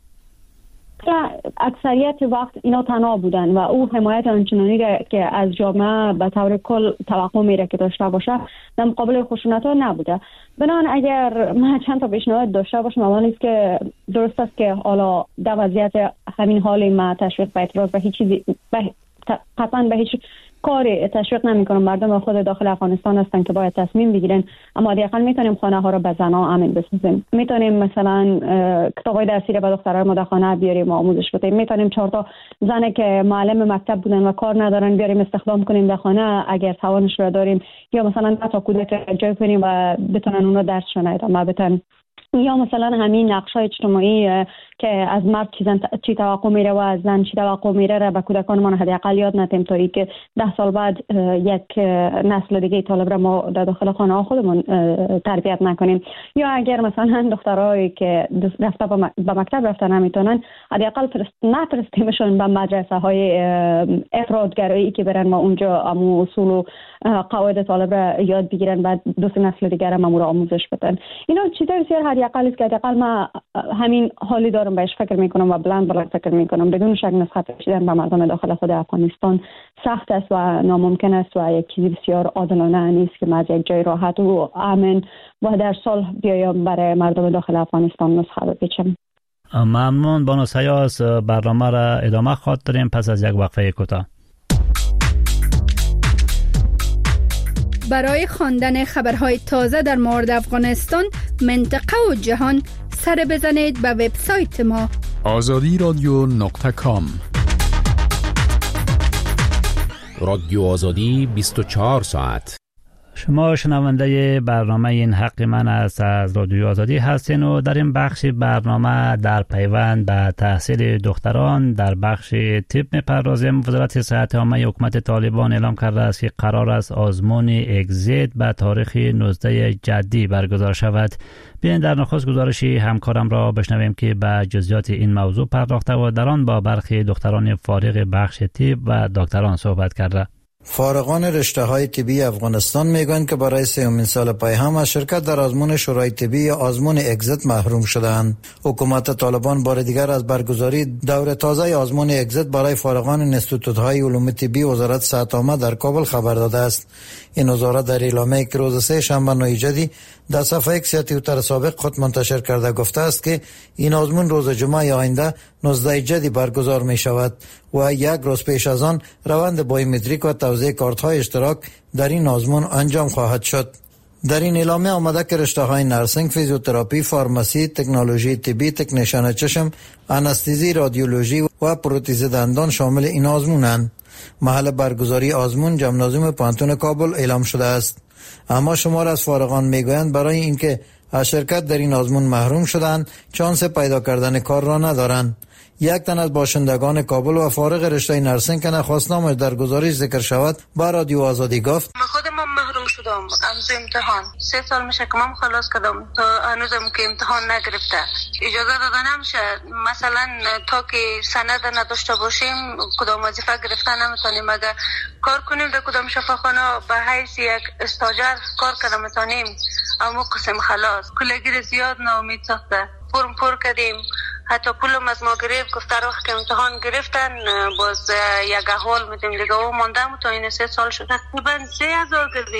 اکثریت وقت اینا تنها بودن و او حمایت آنچنانی که از جامعه به طور کل توقع میره که داشته باشه در مقابل خشونت ها نبوده. بنابراین اگر من چند تا پیشنهاد داشته باشم، اول است که درست است که حالا در وضعیت همین حال ما تشویق به اعتراض به هیچ چیزی قطعا به هیچ کاری تشویق نمی‌کنم. مردم خود داخل افغانستان هستن که باید تصمیم بگیرن، اما حداقل میتونیم خانه ها رو به زن‌ها امن بسازیم. میتونیم مثلا کتابای درسی رو به دخترای ما در خانه بیاریم و آموزش بدیم. میتونیم 4 تا زنی که معلم مکتب بودن و کار ندارن بیاریم استخدام کنیم در خانه اگر توانش رو داریم، یا مثلا 10 تا کودک جای کنیم و بتونن اونا درسشون ادامه بدن. یا مثلا همین نقش‌های اجتماعی که از مرد چی توقع میره و از زن چی توقع میره را به کودکانمان حداقل یاد ندیم تا اینکه 10 سال بعد یک نسل دیگه طالب را ما در داخل خانه ها خودمون تربیت نکنیم. یا اگر مثلا دخترایی که رفته به مکتب رفتن نمیتونن، حداقل نفرستیمشون به مدرسه های افرادگرایی که برن و اونجا امو اصول و قواعد طالب را یاد بگیرن، بعد 2 نسل دیگه را مامور آموزش بدن. اینا چیزای بسیار حداقل است که حداقل ما همین حالی دارم بهش فکر میکنم و بلند فکر میکنم. بدون شک نسخت کشیدن به مردم داخل خود افغانستان سخت است و ناممکن است و یک چیزی بسیار عادلانه نیست که ما از یک جای راحت و امن و در صلح بیایم برای مردم داخل افغانستان نسخه بپیچیم. ممنون بانو سیاس. برنامه را ادامه خواهد داریم پس از یک وقفه کوتاه. برای خواندن خبرهای تازه در مورد افغانستان، منطقه و جهان سر بزنید به وبسایت ما azadiradyo.com. رادیو آزادی 24 ساعت. شما شنونده برنامه این حق من است از رادیو آزادی هستین و در این بخش برنامه در پیوند به تحصیل دختران در بخش طب می‌پردازیم. وزارت صحت عامه حکومت طالبان اعلام کرده است که قرار است آزمون اگزیت به تاریخ 19 جدی برگزار شود. بیاین در نخست گزارش همکارم را بشنویم که به جزئیات این موضوع پرداخته و در آن با برخی دختران فارغ بخش طب و دکتران صحبت کرده. فارغان رشته‌های طبی افغانستان میگویند که برای 3مین سال پای هم از شرکت در آزمون شورای طبی یا آزمون اگزیت محروم شدند. حکومت طالبان بار دیگر از برگزاری دور تازه آزمون اگزیت برای فارغان انستیتوت‌های علوم طبی وزارت صحت عامه در کابل خبر داده است. این وزارت در اعلامیه‌ای که روز 3 شنبه 9 جدی در صفحه ایکس یا توییتر سابق خود منتشر کرده گفته است که این آزمون روز جمعه آینده 19 جدی برگزار می شود و یک روز پیش از آن روند بایومتریک و توزیع کارت‌های اشتراک در این آزمون انجام خواهد شد. در این اعلامیه آمده که رشته‌های نرسینگ، فیزیوتراپی، فارماسی، تکنولوژی طبی، تکنیشن چشم، آنستزی، رادیولوژی و پروتز دندان شامل این آزمونند. محل برگزاری آزمون ژیمنازیوم پانتون کابل اعلام شده است. اما شمار از فارغان میگویند برای اینکه از شرکت در این آزمون محروم شدند شانس پیدا کردن کار را ندارند. یک تن از باشندگان کابل و فارغ رشته نرسینگ که نخواستنامش در گزارش ذکر شود با رادیو آزادی گفت: من خودم محروم شدم از امتحان. 3 سال میشه که من خلاص کردم تا هنوزم که امتحان نگرفته. اجازه داده نمیشه مثلا تا که سند نداشته باشیم کدام وظیفه گرفته نمیتونیم. اگر کار کنیم در کدام شفاخانه به حیث یک استاجر کار کنیم میتونیم، اما قسم خلاص کلگیر زیاد ناامید ساخته. فرم پر کردیم، حتی پولم از ما گرفت، گفت در وقت که امتحان گرفتن باز یک احوال میدیم دیگه و ماندم تا این 3 سال شد. تقریبا 3000 گردید.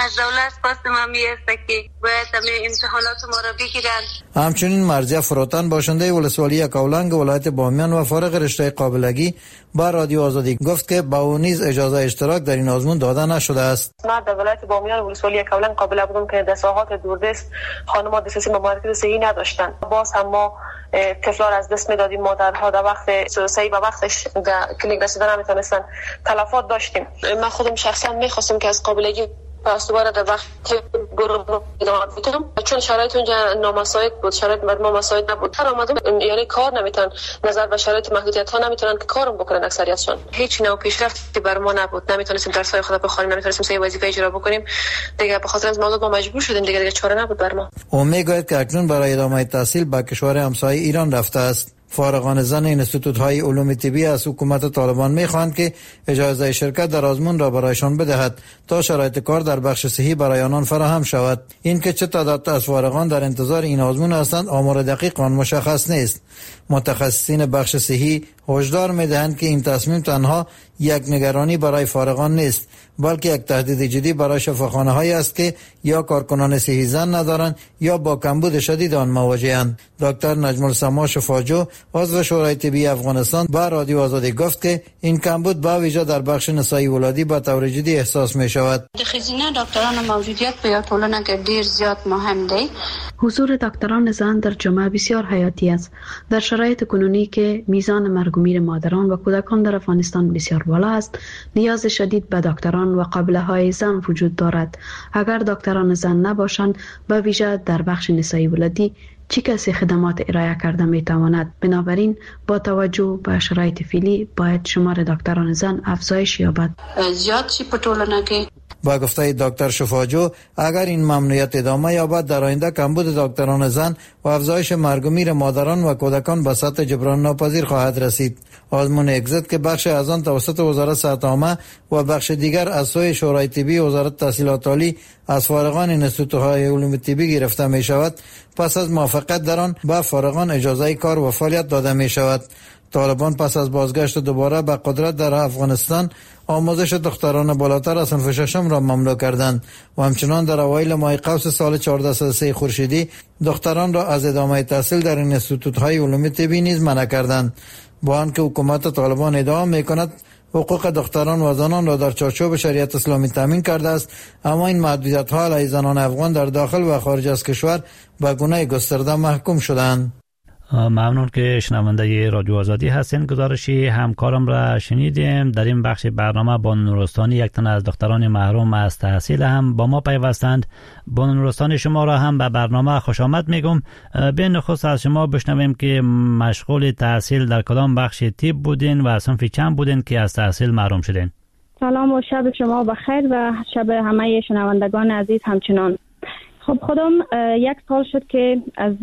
از دولت خواست ما میست که باید امتحانات ما را بگیرند. همچنین مرضیه فروتن باشنده ولسوالی یکاولنگ ولایت بامیان و فارغ رشته قابلگی با رادیو آزادی گفت که با او نیز اجازه اشتراک در این آزمون داده نشده است. ما در ولایت بامیان ولسوالی یکاولنگ قابل بودم که در ساحات دوردست خانم‌ها دسترسی به مراکز صحی نداشتند. باز هم ما طفلا از دست میدادیم. مادرها در وقت صحیح و وقتش در کلینیک رسیدن نمیتونستن. تلفات داشتیم. من خودم شخصا میخواستم که از قابلگی پس دوباره در وقت گروه ادامه بدم، چون شرایط اونجا نامساعد بود، شرایط ما مساعد نبود. هر آمدم یعنی کار نمیتونن، نظر به شرایط محدودیت ها نمیتونن که کارم بکنن اکثریتشون. هیچ نوع پیشرفتی بر ما نبود، نمیتونستیم درسای خود بخونیم، نمیتونستیم سه وظیفه اجرا بکنیم. دیگه به خاطر از موضوع ما مجبور شدیم، دیگه چاره نبود بر ما. او میگوید که اکنون برای ادامه تحصیل به کشور همسایه ایران رفته است. فارغان زن انستیتوت‌های علوم طبی از حکومت طالبان می‌خواهند که اجازه شرکت در آزمون را برایشان بدهد تا شرایط کار در بخش صحی برای آنان فراهم شود. اینکه چه تعداد از فارغان در انتظار این آزمون هستند آمار دقیق آن مشخص نیست. متخصصین بخش صحی هشدار می‌دهند که این تصمیم تنها یک نگرانی برای فارغان نیست، بلکه یک تهدید جدی برای شفاخانه‌هایی است که یا کارکنان صحی زن ندارند یا با کمبود شدید آن مواجه‌اند. دکتر نجم السما شفاجو عضو شورای طبی افغانستان با رادیو آزادی گفت که این کمبود با ویژه در بخش نسایی ولادی به طور جدی احساس می شود. د ښځینه ډاکټرانو موجودیت په یو ټولنه کې ډیر زیات مهم دی. حضور دکتران زن در جامعه بسیار حیاتی است. در شرایط کنونی که میزان مرگ و میر مادران و کودکان در افغانستان بسیار بالا است، نیاز شدید به دکتران و قابله‌های زن وجود دارد. اگر دکتران زن نباشند، به ویژه در بخش نسایی ولادی، چه کسی خدمات ارائه کرده می تواند؟ بنابراین با توجه به شرایط فعلی باید شمار دکتران زن افزایش یابد. زیاد شي په ټولنه کې. با گفته دکتر شفاجو، اگر این ممنوعیت ادامه یابد در آینده کمبود دکتران زن و افزایش مرگ و میر مادران و کودکان به سطح جبران ناپذیر خواهد رسید. آزمون اگزیت که بخش از آن توسط وزارت صحت عامه و بخش دیگر از سوی شورای طبی وزارت تحصیلات عالی از فارغان انستیتوت‌های علوم طبی گرفته می شود، پس از موافقت در آن به فارغان اجازه کار و فعالیت داده می شود. طالبان پس از بازگشت دوباره به قدرت در افغانستان آموزش دختران بالاتر از صنف ششم را ممنوع کردند و همچنان در اوایل ماه قوس سال 1403 خورشیدی دختران را از ادامه تحصیل در انستیتوت‌های علوم طبی نیز منع کردند. با آنکه حکومت طالبان ادعا می‌کند حقوق دختران و زنان را در چارچوب شریعت اسلامی تامین کرده است، اما این محدودیت‌ها علیه زنان افغان در داخل و خارج از کشور به گونه گسترده محکوم شدند. ممنون که شنونده رادیو آزادی هستین. گزارشی همکارم را شنیدیم. در این بخش برنامه بانو نورستانی، یک تن از دختران محروم از تحصیل، هم با ما پیوستند. بانو نورستانی، شما را هم به برنامه خوش آمد میگم. به نخست از شما بشنویم که مشغول تحصیل در کدام بخش طب بودین و صنف چند بودین که از تحصیل محروم شدین؟ سلام و شب شما بخیر و شب همه شنوندگان عزیز همچنان. خب خودم 1 سال شد که از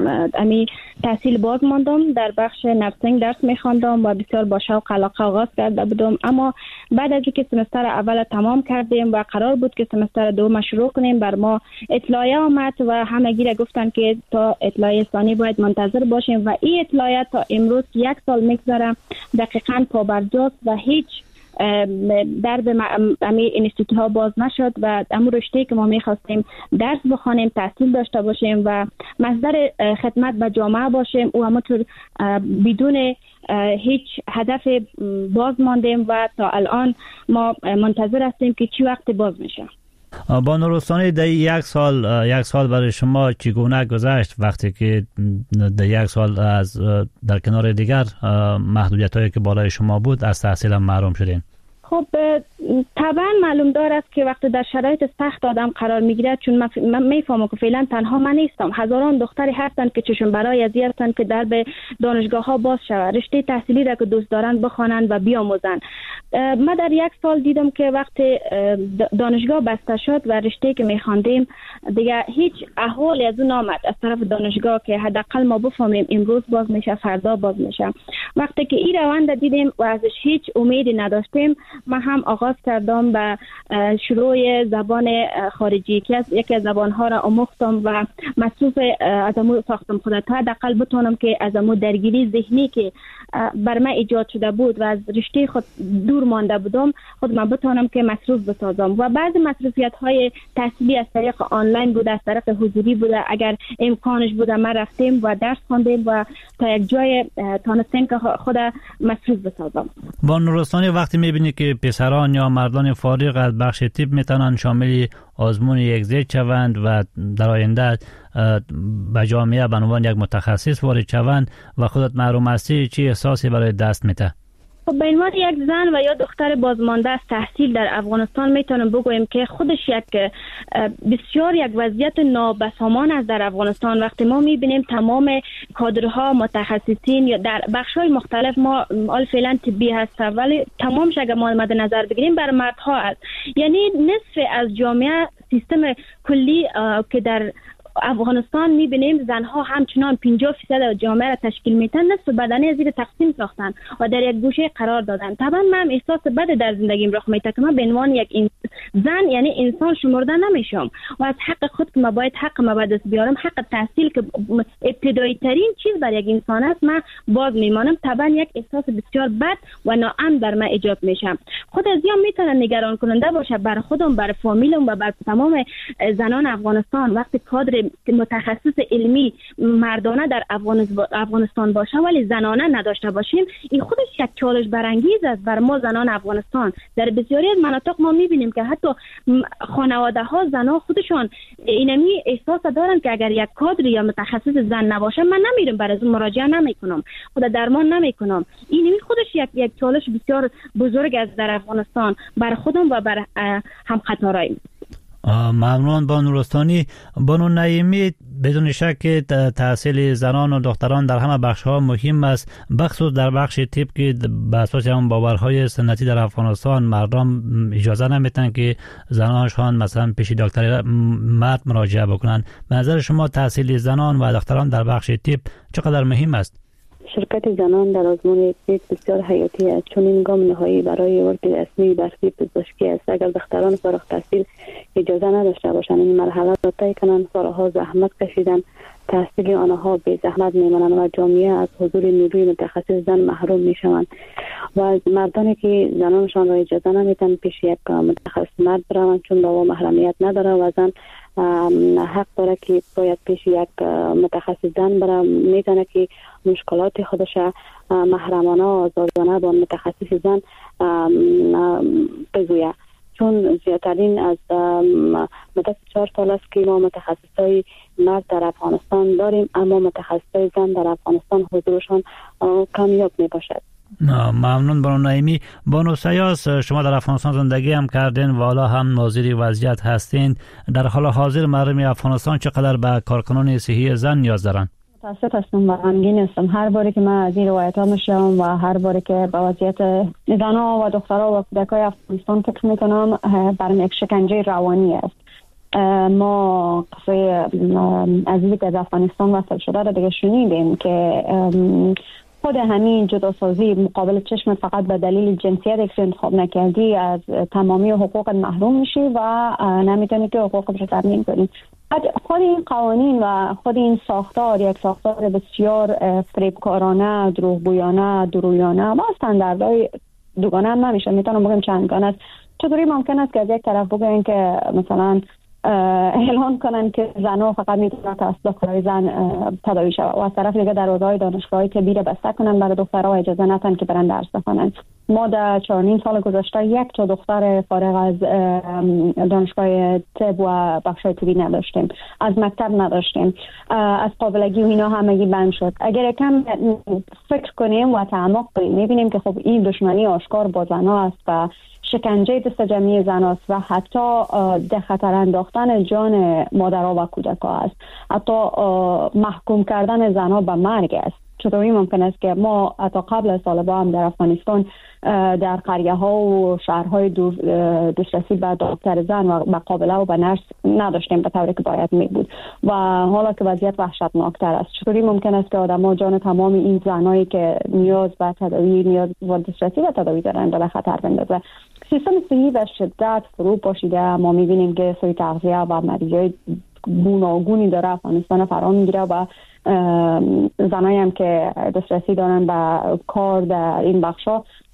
امی تحصیل باز ماندم. در بخش نرسینگ درس میخواندم و بسیار با شوق علاقه آغاز کرده بودم، اما بعد از اینکه سمستر اول تمام کردیم و قرار بود که سمستر دوم شروع کنیم، بر ما اطلاعیه آمد و همگی را گفتن که تا اطلاعیه ثانی باید منتظر باشیم و این اطلاعیه تا امروز 1 سال میگذره دقیقاً پابرجاست و هیچ درب امی انستیتوت ها باز نشد و امور رشته که ما میخواستیم درس بخوانیم، تحصیل داشته باشیم و مصدر خدمت به جامعه باشیم و همونطور بدون هیچ هدف باز ماندیم و تا الان ما منتظر هستیم که چی وقت باز میشه. بانو نورستانی، در 1 سال برای شما چگونه گذشت وقتی که در 1 سال از در کنار دیگر محدودیت‌هایی که بالای شما بود از تحصیل محروم شدین؟ خب طبعا معلوم دار است که وقتی در شرایط سخت آدم قرار میگیره، چون من میفهمم که فعلا تنها من نیستم، هزاران دختری هستند که چشم برای ازی هستند که در به دانشگاه ها باز شود، رشته تحصیلی را که دوست دارند بخوانند و بیاموزند. ما در 1 سال دیدم که وقتی دانشگاه بسته شد و رشته که میخواندیم دیگه هیچ احوالی از اون آمد از طرف دانشگاه که حداقل ما بفهمیم امروز باز میشه، فردا باز میشه. وقتی که این روند دیدیم و ازش هیچ امیدی نداشتیم، من هم آغاز کردم به شروع زبان خارجی که یکی از زبانها را آموختم و مصروف از امو ساختم خودم تا حداقل بتونم که از امو درگیری ذهنی که بر من ایجاد شده بود و از رشته خود دور دور مانده بودم خود من بتونم که مصروف بسازم. و بعض مصروفیت های تحصیلی از طریق آنلاین بوده، از طریق حضوری بوده، اگر امکانش بوده ما رفتیم و درس خواندیم و تا یک جای تانستیم که خود مصروف بسازم. با نورستانی وقتی میبینی که پسران یا مردان فارغ از بخش طب میتونن شامل آزمون یک شوند و در آینده به جامعه به عنوان یک متخصص وارد شوند و خودت معلوم هستی، چی احساسی برای دست میده؟ به عنوان یک زن و یا دختر بازمانده از تحصیل در افغانستان میتونم بگویم که خودش یک بسیار یک وضعیت نابسامان است در افغانستان. وقتی ما میبینیم تمام کادرها متخصصین یا در بخش‌های مختلف ما فعلا طبی هست ولی تمامش اگر ما مد نظر بگیریم بر مردها است. یعنی نصف از جامعه سیستم کلی که در افغانستان میبینیم زنها همچنان 50% جامعه را تشکیل میتن، نصف بدنه زیر تقسیم ساختن و در یک گوشه قرار دادن. طبعا من احساس بد در زندگیم رخ میده که من به عنوان یک زن یعنی انسان شمرده نمیشم و از حق خود که من باید حق ما به دست بیارم، حق تحصیل که ابتدایی ترین چیز برای یک انسان است، من باز میمانم. طبعا یک احساس بسیار بد و ناامن در من ایجاد میشه. خود از یا میتونه نگران کننده باشه بر خودم، بر فامیلم و بر تمام زنان افغانستان. وقتی کادر متخصص علمی مردانه در افغانستان باشه ولی زنانه نداشته باشیم، این خودش یک چالش برانگیز است بر ما زنان افغانستان. در بسیاری از مناطق ما میبینیم که حتی خانواده ها زنها خودشان اینمی احساس دارن که اگر یک کادر یا متخصص زن نباشه من نمیرم برای از مراجعه نمیکنم، خود درمان نمیکنم. اینمی خودش یک چالش بسیار بزرگ است در افغانستان بر خودم و بر همخطرایم. ممنون با نورستانی. بانو نعیمی، بدون شک تحصیل زنان و دختران در همه بخش‌ها مهم است، بخصوص در بخش طب که به اساس همون باورهای سنتی در افغانستان مردم اجازه نمیتن که زنانشان مثلا پیش دکتر مرد مراجعه بکنن. به نظر شما تحصیل زنان و دختران در بخش طب چقدر مهم است؟ شرکت زنان در آزمون طب بسیار حیاتی است، چون این گام نهایی برای ورود رسمی در طب پزشکی است. اگر دختران فارغ التحصیل اجازه نداشته باشند این مرحله را طی کنند، سالها زحمت کشیدن، تحصیل آنها به زحمت میمانند و جامعه از حضور نیروی متخصص زن محروم میشوند و مردانی که زنانشان را اجازه نمیدن پیش یک متخصص مرد بروند، چون با محرمیت نداره و زن حق داره که باید پیش یک متخصص زن بره، میتونه که مشکلات خودش محرمانه و آزادانه با متخصص زن بگوید. چون زیادترین از مدت 4 سال است که ما متخصصای مرد در افغانستان داریم، اما متخصصای زن در افغانستان حضورشان کمیاب می باشد. ممنون بانو نعیمی. بانو سیاس، شما در افغانستان زندگی هم کردین و حالا هم ناظر وضعیت هستین. در حال حاضر مردم افغانستان چقدر به کارکنان صحی زن نیاز دارن؟ متاسف هستم و غمگین هستم هر باری که من از این روایت ها میشم و هر باری که به وضعیت زنها و دخترها و کودکای افغانستان فکر میکنم برام یک شکنجه روانی است. ما قصه عزیزی که از افغانستان وصل شده را دیگه شنیدیم که خود همین جداسازی مقابل چشم فقط به دلیل جنسیت که انتخاب نکردی از تمامی حقوق محروم میشی و نمیتونی که حقوقت رو تامین کنی. خود این قوانین و خود این ساختار یک ساختار بسیار فریبکارانه، دروغگویانه، درویانه و استانداردهای دوگانه هم نمیشه. میتونم بگم چندگانه است. چطوری ممکن است که از یک طرف بگن که مثلا اعلان کنن که زنها فقط میتونن توسط دکترای زن تداوی شود و از طرف دیگه دروازه‌های دانشگاه‌های طبی را بسته کنن برای دخترها و اجازه ندن که برن درس بخونن. ما در 4.5 سال گذشته یک تا دختر فارغ از دانشگاه طب و بخش‌های طبی نداشتیم، از مکتب نداشتیم، از قابلگی و اینا همگی بند شد. اگر کم فکر کنیم و تعمق کنیم می‌بینیم که خب این دشمنی آشکار با زن‌ها است و شکنجه دست جمعی زن است و حتی در خطر انداختن جان مادرها و کودک‌ها است، حتی محکوم کردن زنها به مرگ است. چطوری ممکن است که ما حتی قبل از طالبان هم در افغانستان در قریه ها و شهرهای دسترسی به دکتر زن و به قابله و به نرس نداشتیم به طوری که باید می بود و حالا که وضعیت وحشتناکتر است. چطوری ممکن است که آدم‌ها جان تمام این زنایی که نیاز به تداوی، نیاز به دسترسی و تداوی دارند به خطر بندازه؟ سیستم صحی و شدت فرو پاشیده. ما می‌بینیم که سوی تغذیه و مریضای گوناگونی داره افغانستان فرا میگیره و زنایی هم که دسترسی دارن به کار در این بخشا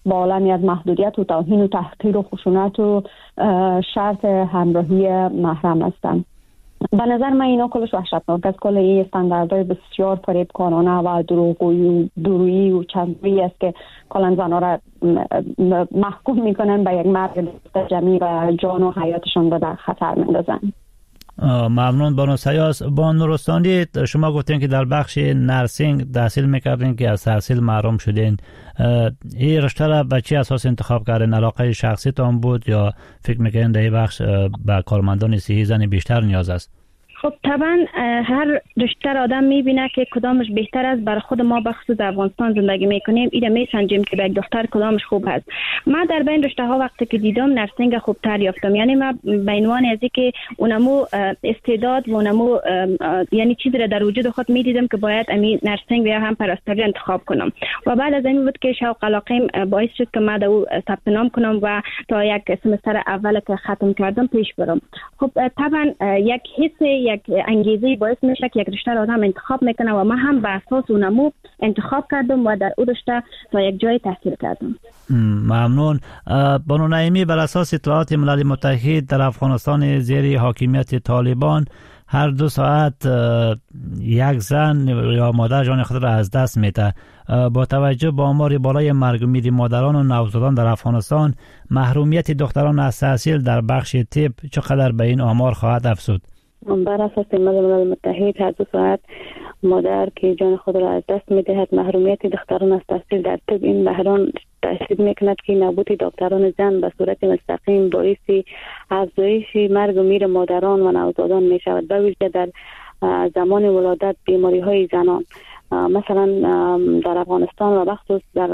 با عالمی از محدودیت و توهین و تحقیر و خشونت و شرط همراهی محرم هستند. به نظر من اینا کلش وحشتناک است. کل این استانداردهای بسیار فریبکارانه و درویی و چندرویی است که کلا زنها را محکوم میکنن به یک مرگ جمعی و جان و حیاتشان را در خطر میندازن. ممنون بانو سیاس. بانو رستانی، شما گفتین که در بخش نرسینگ تحصیل میکردین که از تحصیل محروم شدین. این رشته را به چه اساس انتخاب کردین؟ علاقه شخصی تان بود یا فکر میکنین در این بخش به کارمندان صحی زن بیشتر نیاز است؟ خب طبعا هر رشته را آدم میبینه که کدامش بهتر است. برای خود ما بخصوص افغانستان زندگی میکنیم اینا میسنجیم که به یک دختر کدامش خوب هست. من در بین رشته ها وقتی که دیدم نرسینگ خوبتر یافتم. یعنی من به عنوان از اینکه اونمو استعداد و اونمو یعنی چیزی را در وجود خود میدیدم که باید امی نرسینگ یا هم پرستاری انتخاب کنم و بعد از این بود که شوق علاقم باعث شد که من او ثبت نام کنم و تا یک سمستر اول که ختم کردم پیش برم. خب طبعا یک حس یک انگیزه باعث میشه که یک رشته را آدم انتخاب میکنه و من هم به اساس اونمو انتخاب کردم و در اون رشته تا یک جای تحصیل کردم. ممنون. بانو نعیمی، بر اساس اطلاعات ملل متحد در افغانستان زیر حاکمیت طالبان هر 2 ساعت یک زن یا مادر جان خود را از دست میده. با توجه به آمار بالای مرگ و میر مادران و نوزادان در افغانستان، محرومیت دختران از تحصیل در بخش طب چقدر به این آمار خواهد افزود؟ بر اساس ملل متحد هر 2 ساعت مادر که جان خود را از دست میدهد. محرومیت دختران از تحصیل در طب این بحران تأثیر میکند که نبود دکتران زن به صورت مستقیم باعث افزایش مرگ و میر مادران و نوزادان میشود، به ویژه در زمان ولادت بیماری های زنان. مثلا در افغانستان و بخصوص در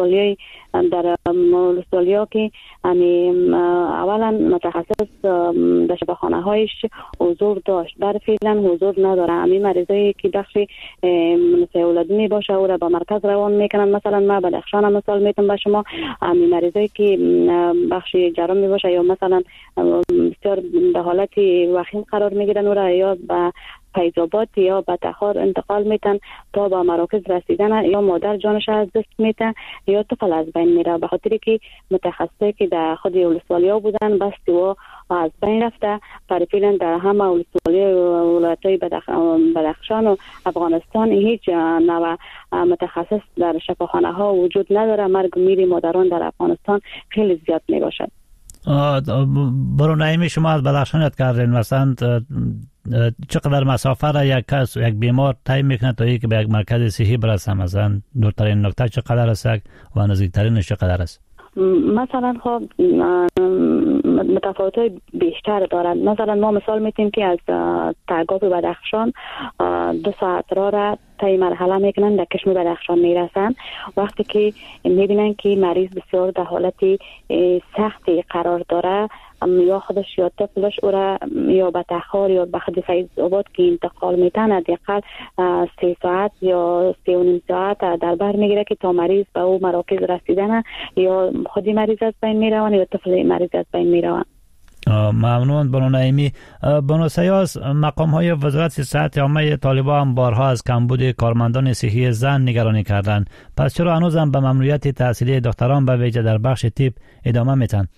استرالیا که اولا متخصص در شفاخانه هایش حضور داشت، در فعلا حضور نداره. همین مریضایی که بخش نسای اولادی می باشه او را به مرکز روان میکنن. مثلا ما بدخشان مثال میتونم به شما، همین مریضایی که بخش جرم می باشه یا مثلا بسیار به حالت وخیم قرار میگیرن او را یا به فیض‌آباد یا به تخار انتقال میتن تا به مراکز رسیدن، یا مادر جانش از دست میتن یا طفل از بین میره، به خاطر که متخصصی که در خود ولسوالی‌ها بودن بس و از بین رفته. فعلا در همه ولایت‌های بدخشان و افغانستان هیچ نوع متخصص در شفاخانه ها وجود نداره. مرگ و میر مادران در افغانستان خیلی زیاد میباشد. برو نعیمی، شما از بدخشان یاد کردین، مثلا چقدر مسافه را یک بیمار طی میکنه تا اینکه به یک مرکز صحی برسه؟ مثلا دورترین نقطه چقدر است و نزدیکترینش چقدر است؟ مثلا خب متفاوت‌های بیشتر دارند. مثلا ما مثال میتیم که از تگاب بدخشان 2 ساعت را طی مرحله میکنن، در کشم بدخشان میرسن. وقتی که میبینن که مریض بسیار در حالت سختی قرار داره، یا خودش یا طفلش او را یا به تخار یا به خود فیض‌آباد که انتقال میتن، حداقل 3 ساعت یا 3.5 ساعت در بر میگیره که تا مریض به او مراکز رسیدن، یا خودی مریض از بین میرون یا طفل مریض از بین میرون. ممنون بانو نعیمی. بانو سیاس، مقام های وزارت صحت عامه طالبان هم بارها از کمبود کارمندان صحی زن نگرانی کردند. پس چرا هنوز هم به ممنوعیت تحصیلی دختران به ویژه در بخش طب ادامه میتن؟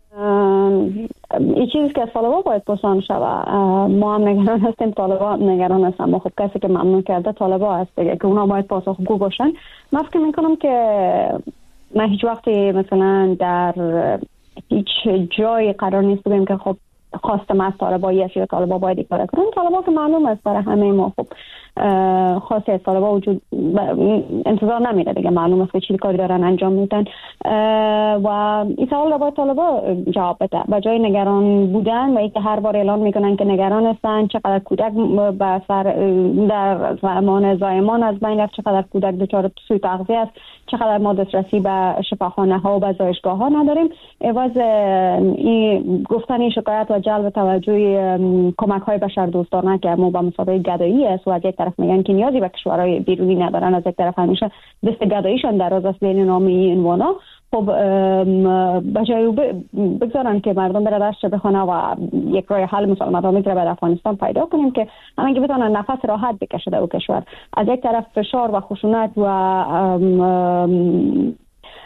این چیزی که از طالبان باید پرسان شود. ما هم نگران هستیم، طالبان نگران هستن. ما خب کسی که ممنون کرده طالبان هست دیگه، که اونا باید پاسخگو باشن. من فکر میکنم که من هیچ وقتی مثلا در هیچ جای قرار نیست بگیم که خب خواستم از طالبایی است یا طالبا باید کار کنن. طالبا که معلوم است برای همه ما خب خاصی از طالبا وجود انتظار نمیره دیگه، معلوم است که چی کاری دارن انجام میدن و این سوال را باید طالبا جواب بده. به جای نگران بودن و اینکه هر بار اعلان میکنن که نگران هستن چقدر کودک به سر در زمان زایمان از بین رفت، چقدر کودک دچار سوء تغذیه است، چقدر ما دسترسی به شفاخانه ها و به زایشگاه ها نداریم، عوض این گفتن شکایت و جلب توجه کمک های بشردوستانه که ما به مسابقه گدایی است و از یک طرف میگن که نیازی به کشورهای بیرونی ندارن، از یک طرف همیشه دست گداییشان دراز است بین نام این عنوانا. خب بجای بگذارن که مردم بره درس بخونه و یک راه حل مسالمت‌آمیز را به افغانستان پیدا کنیم که همینگه بتونن نفس راحت بکشه در کشور. از یک طرف فشار و خشونت و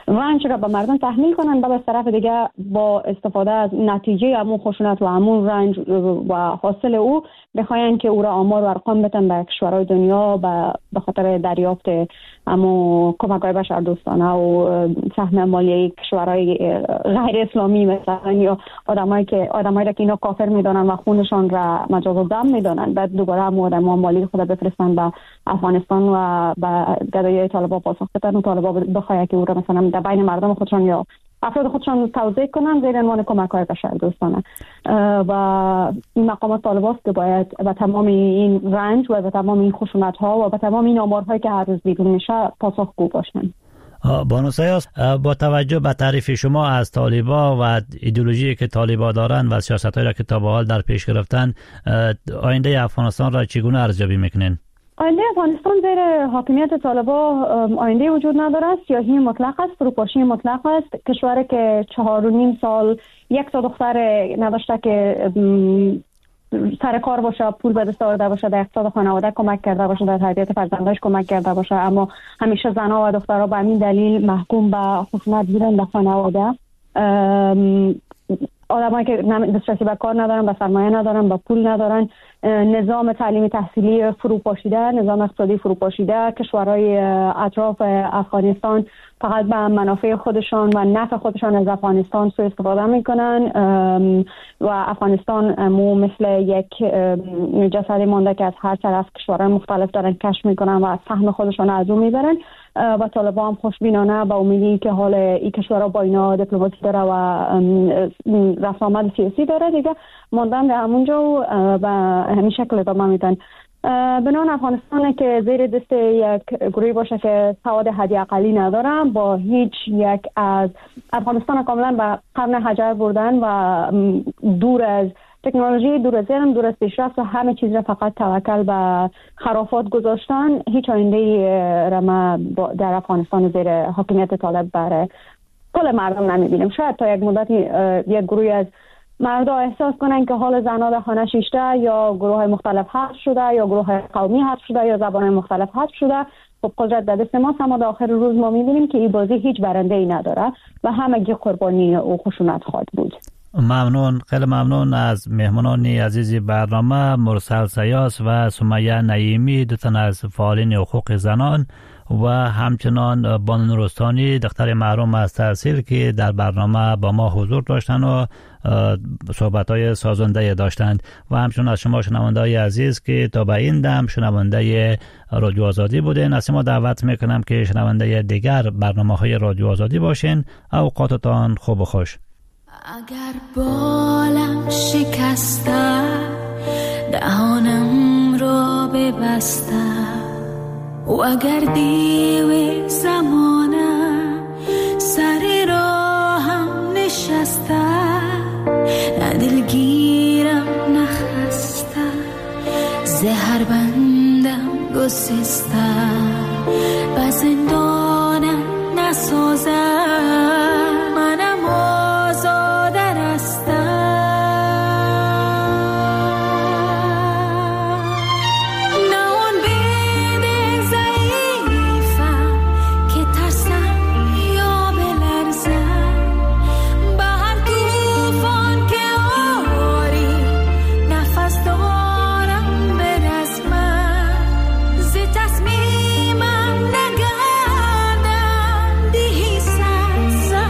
رنج را به مردم تحمیل کنن و از طرف دیگه با استفاده از نتیجه همون خشونت و همون رنج و حاصل او بخواین که او را آمار و ارقام بدن به کشورهای دنیا به خاطر دریافت همون کمک‌های بشردوستانه و سهم مالی کشورهای غیر اسلامی مثلا یا آدمایی که اینا کافر میدونن و خونشان را مجاز دم میدونن بعد دوباره هم آدم‌ها مالی خود بفرستن به افغانستان و به گدایی طالبان پاسخ بدن و طالبان بخواهد که او را مثلا در بین مردم خودشان یا افراد خودشان توزیع کنن زیر عنوان کمک‌های بشردوستانه و این مقامات طالبان که باید به تمام این رنج و به تمام این خشونت‌ها و به تمام این آمارهایی که هر روز بیرون میشه پاسخگو باشن. بانو سیاس، با توجه به تعریف شما از طالبان و ایدئولوژی که طالبان دارن و سیاست‌هایی را که تا به حال در پیش گرفتن، آینده افغانستان را چگونه ارزیابی میکنین؟ آینده افغانستان زیر حاکمیت طالبان آینده وجود نداره. سیاهی مطلق است، فروپاشی مطلق است. کشوری که 4.5 سال یک تا دختر نداشته که سر کار باشه، پول به دست آورده باشه، در اقتصاد خانواده کمک کرده باشه، در تربیت فرزنداش کمک کرده باشه، اما همیشه زنها و دخترها به همین دلیل محکوم به خشونت بودن در خانواده. آدمایی که دسترسی به کار ندارن، به سرمایه ندارن، به پول ندارن، نظام تعلیمی تحصیلی فروپاشیده، نظام اقتصادی فروپاشیده، کشورهای اطراف افغانستان فقط به منافع خودشان و نفع خودشان از افغانستان سوء استفاده میکنن و افغانستان مثل یک جسدی مانده که از هر طرف کشورهای مختلف دارن کشف میکنن و سهم خودشان از اون میبرن و طالبان هم خوشبینانه با امیدی که حال این کشورها با اینا دیپلماسی داره و رسامت سیاسی داره دیگه ماندن در همونجا و به همین شکل ادامه میدن. بنان افغانستان که زیر دست یک گروهی باشه که سواد حدی اقلی ندارن، با هیچ یک از افغانستان کاملا به قرن حجر بردن و دور از تکنولوژی، دور از علم، دور از پیشرفت و همه چیز را فقط توکل به خرافات گذاشتن، هیچ آینده را در افغانستان زیر حاکمیت طالب برای کل مردم نمیبینیم. شاید تا یک مدتی یک گروهی از مردم احساس کنن که حال زنها در خانه شیشته یا گروه های مختلف حذف شده یا گروه های قومی حذف شده یا زبان های مختلف حذف شده. خب قدرت در دست ماست، اما در آخر روز ما میبینیم که این بازی هیچ برنده ای نداره و همگی قربانی و خشونت خواهد بود. ممنون، خیلی ممنون از مهمانان عزیز برنامه مرسل سیاس و سمیه نعیمی، دو تن از فعالین حقوق زنان و همچنان بانو نورستانی دختر محروم از تحصیل که در برنامه با ما حضور داشتند و صحبت‌های سازنده داشتند و همچنان از شما شنونده‌های عزیز که تا به این دم شنونده رادیو آزادی بودین، از شما دعوت میکنم که شنونده دیگر برنامه‌های رادیو آزادی باشین. اوقاتتان خوب و خوش. اگر بالم شکسته دهانم را ببسته و اگر دیو زمانه سر راهم نشسته، نه دلگیرم نخسته، زهر بندم گسسته، به زندانم نسازه، منم آزاده رسته. تصمیمم نگردم دیهی سر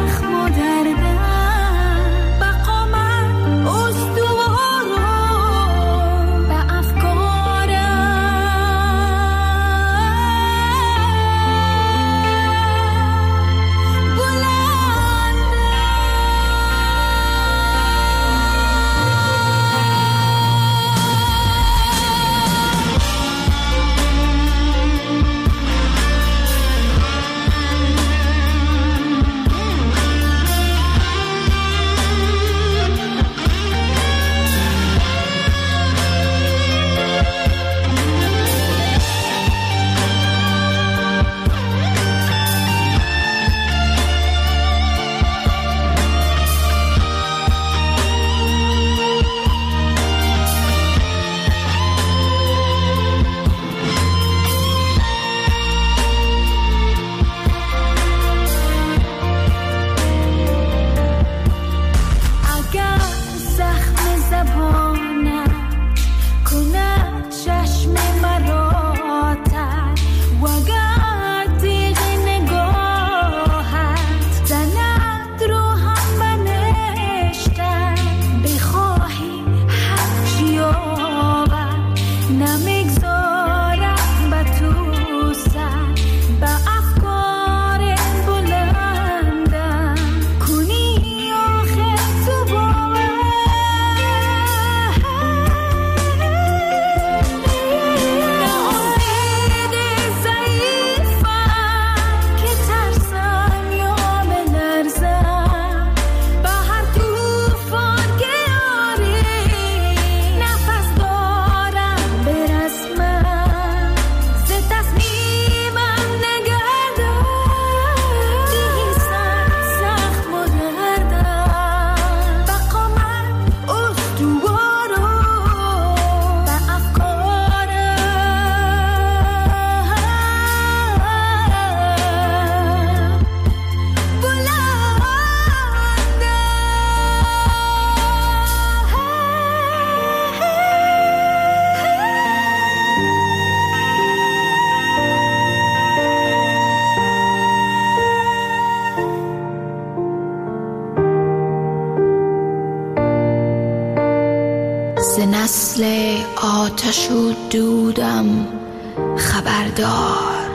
ز نسل آتش و دودم خبردار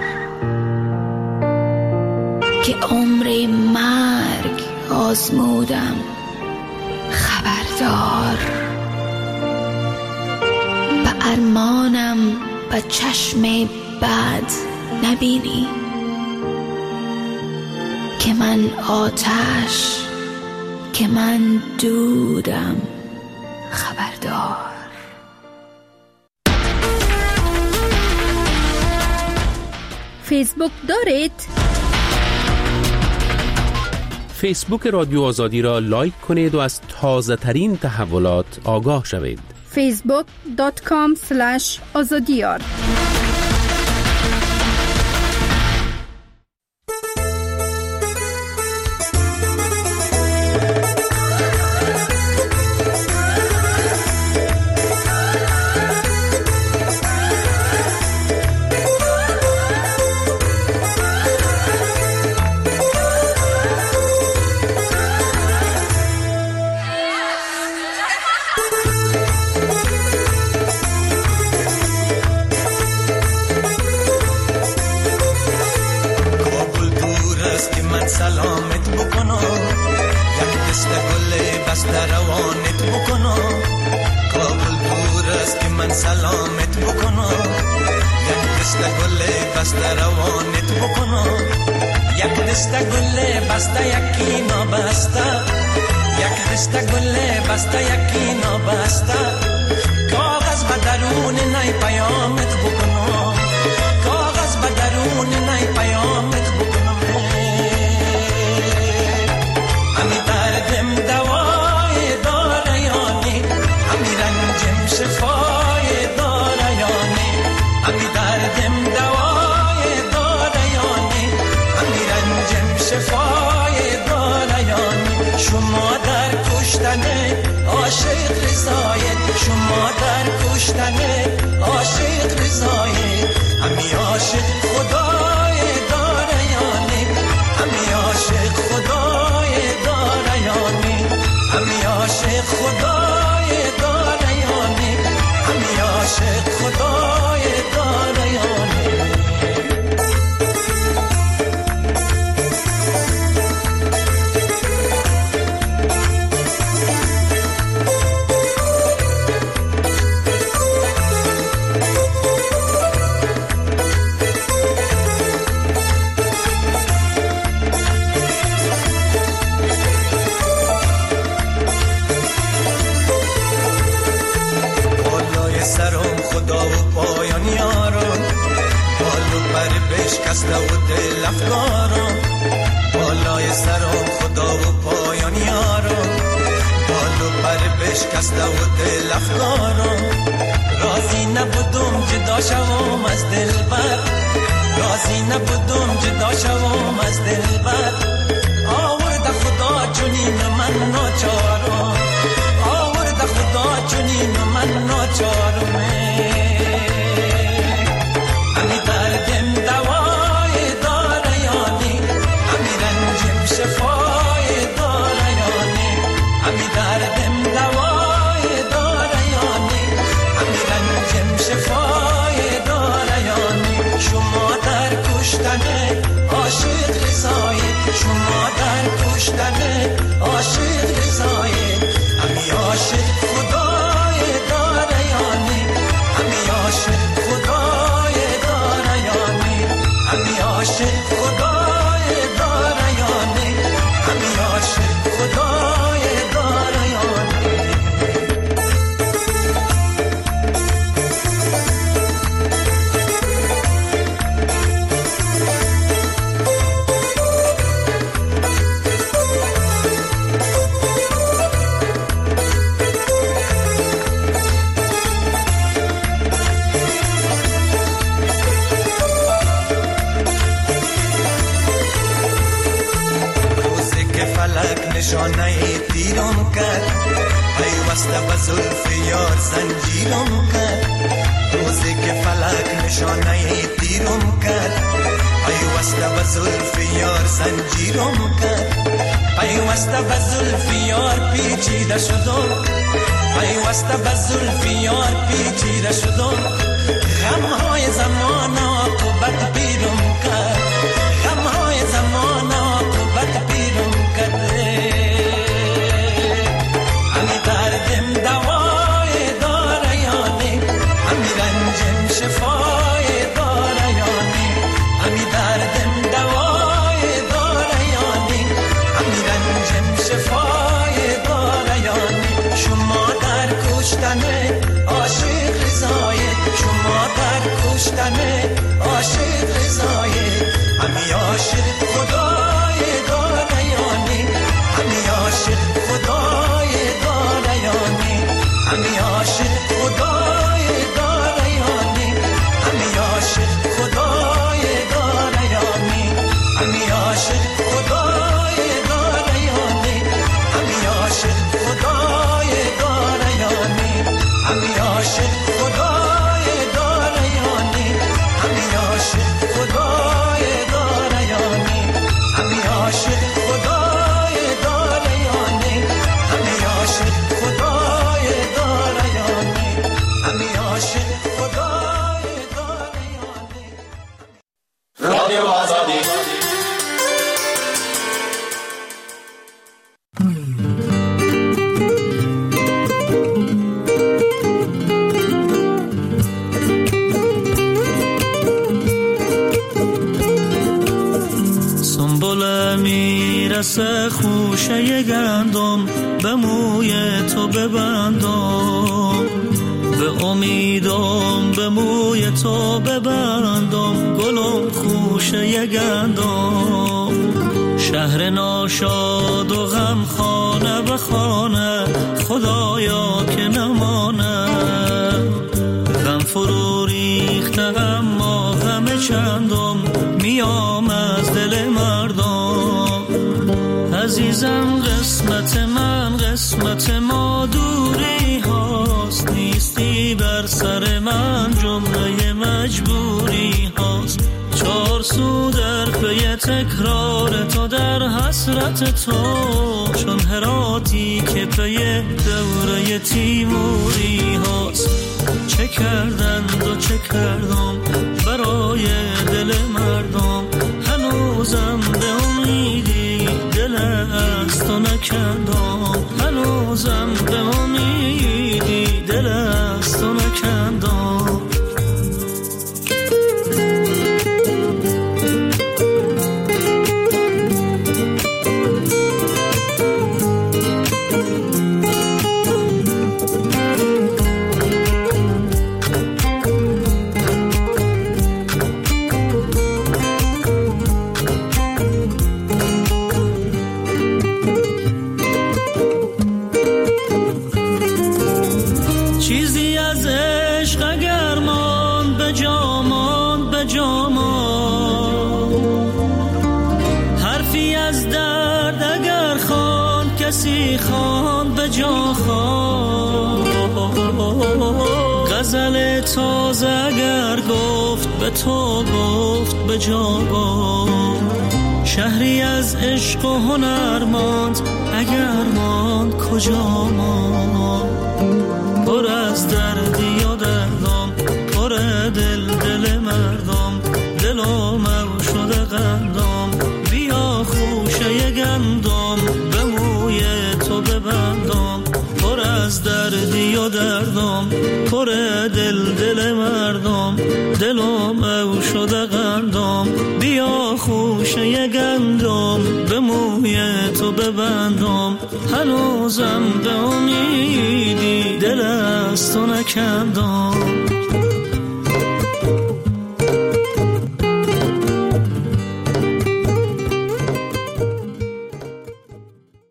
که عمر مرگ آزمودم خبردار. به ارمانم به چشم بد نبینی که من آتش که من دودم خبردار. فیسبوک دارید؟ فیسبوک رادیو آزادی را لایک کنید و از تازه ترین تحولات آگاه شوید. facebook.com/azadiyar. سلامت بکنم یک دست گل بسته روانت بکنم. کابل دور است که من سلامت بکنم یک دست گل بسته روانت بکنم. یک دست گل بسته یکی نابسته یک دست گل بسته یکی نابسته کاغذ به درون نای پیامت بکنم. کاغذ به درون نای پیامت بکنم. همی دردم دوای داره یانی همی رنجم شفای داره یانی همی دردم دوای داره یانی همی رنجم شفای داره یانی. شما در کشتن عاشق رضایت شما در کشتن عاشق رضایت همی عاشق خدای داره یانی همی عاشق خدای همی عاشق خدای دارایانی همی عاشق خدای دارایانی. شکسته و دل افکارم بالای سرم خدا و پایان یارم بالو پر بشکسته و دل افکارم. راضی نبودم جدا شوم از دلبر راضی نبودم جدا شوم از دلبر. آورده خدا جنین من ناچارم آورده خدا جنین من ناچارم. همی دردم دوای داره یانی همی رنجم شفای داره یانی همی دردم دوای داره یانی همی رنجم شفای داره یانی. شما در کشتن عاشق رضایت شما در کشتن عاشق رضایت همی عاشق خدای داره یانی همی عاشق خدای داره یانی همی عاشق خدای داره یانی همی عاشق خدای داره یانی. نشانه تیرم کرد پیوسته به زلف یار زنجیرم کرد. روزی که فلک نشانه تیرم کرد پیوسته به زلف یار زنجیرم کرد. پیوسته به زلف یار پیچیده شدم پیوسته به زلفی یار پیچیده شدم غمهای زمان عاقبت پیرم کرد غمهای زمان عاقبت پیرم کرده همی دردم دوای داره یعنی همی رنجم شفای داره یعنی همی دردم دوای داره یعنی همی رنجم شفای داره یعنی شما در کشتن عاشق رضایه شما در کشتن عاشق رضایه همی عاشق خدای داره یعنی همی عاشق خدای داره یعنی همی عاشق خدای داره یعنی همی عاشق خدای داره یعنی همی عاشق خدای داره یعنی همی عاشق خدای داره یعنی همی عاشق خدای داره یعنی همی عاشق خدای داره یعنی همی عاشق خدای داره یعنی همی عاشق خدای داره یعنی همی عاشق خدای داره یعنی رادیو آزادی میرسه خوشه گندم به موی تو ببندم به امیدم به موی تو ببندم گلم خوشه گندم شهر ناشاد و غم خانه به خانه خدایا که نمانه غم فرو ریخته اما غم چندم میام از دل مردم عزیزم قسمت من قسمت ما دوری هاست نیستی بر سر من جمله مجبوری هاست چار سو در پی تکرار تو در حسرت تو چون هراتی که پی دوره تیموری هاست چه کردند و چه کردم برای دل مردم هنوزم به امیدی دل از تو نکندم هنوزم به امیدی دل از تو نکندم غزل تازه اگر گفت به تو گفت به جا گفت شهری از عشق و هنر ماند اگر ماند کجا ماند پر از دردی و دردم پر دل مردم دلم او شده قندم بیا خوشه گندم به موی تو ببندم پر از دردی و دردم پر دل مردم دلم او شده قندم بیا خوشه گندم به موی تو ببندم هنوزم به امیدی دل از تو نکندم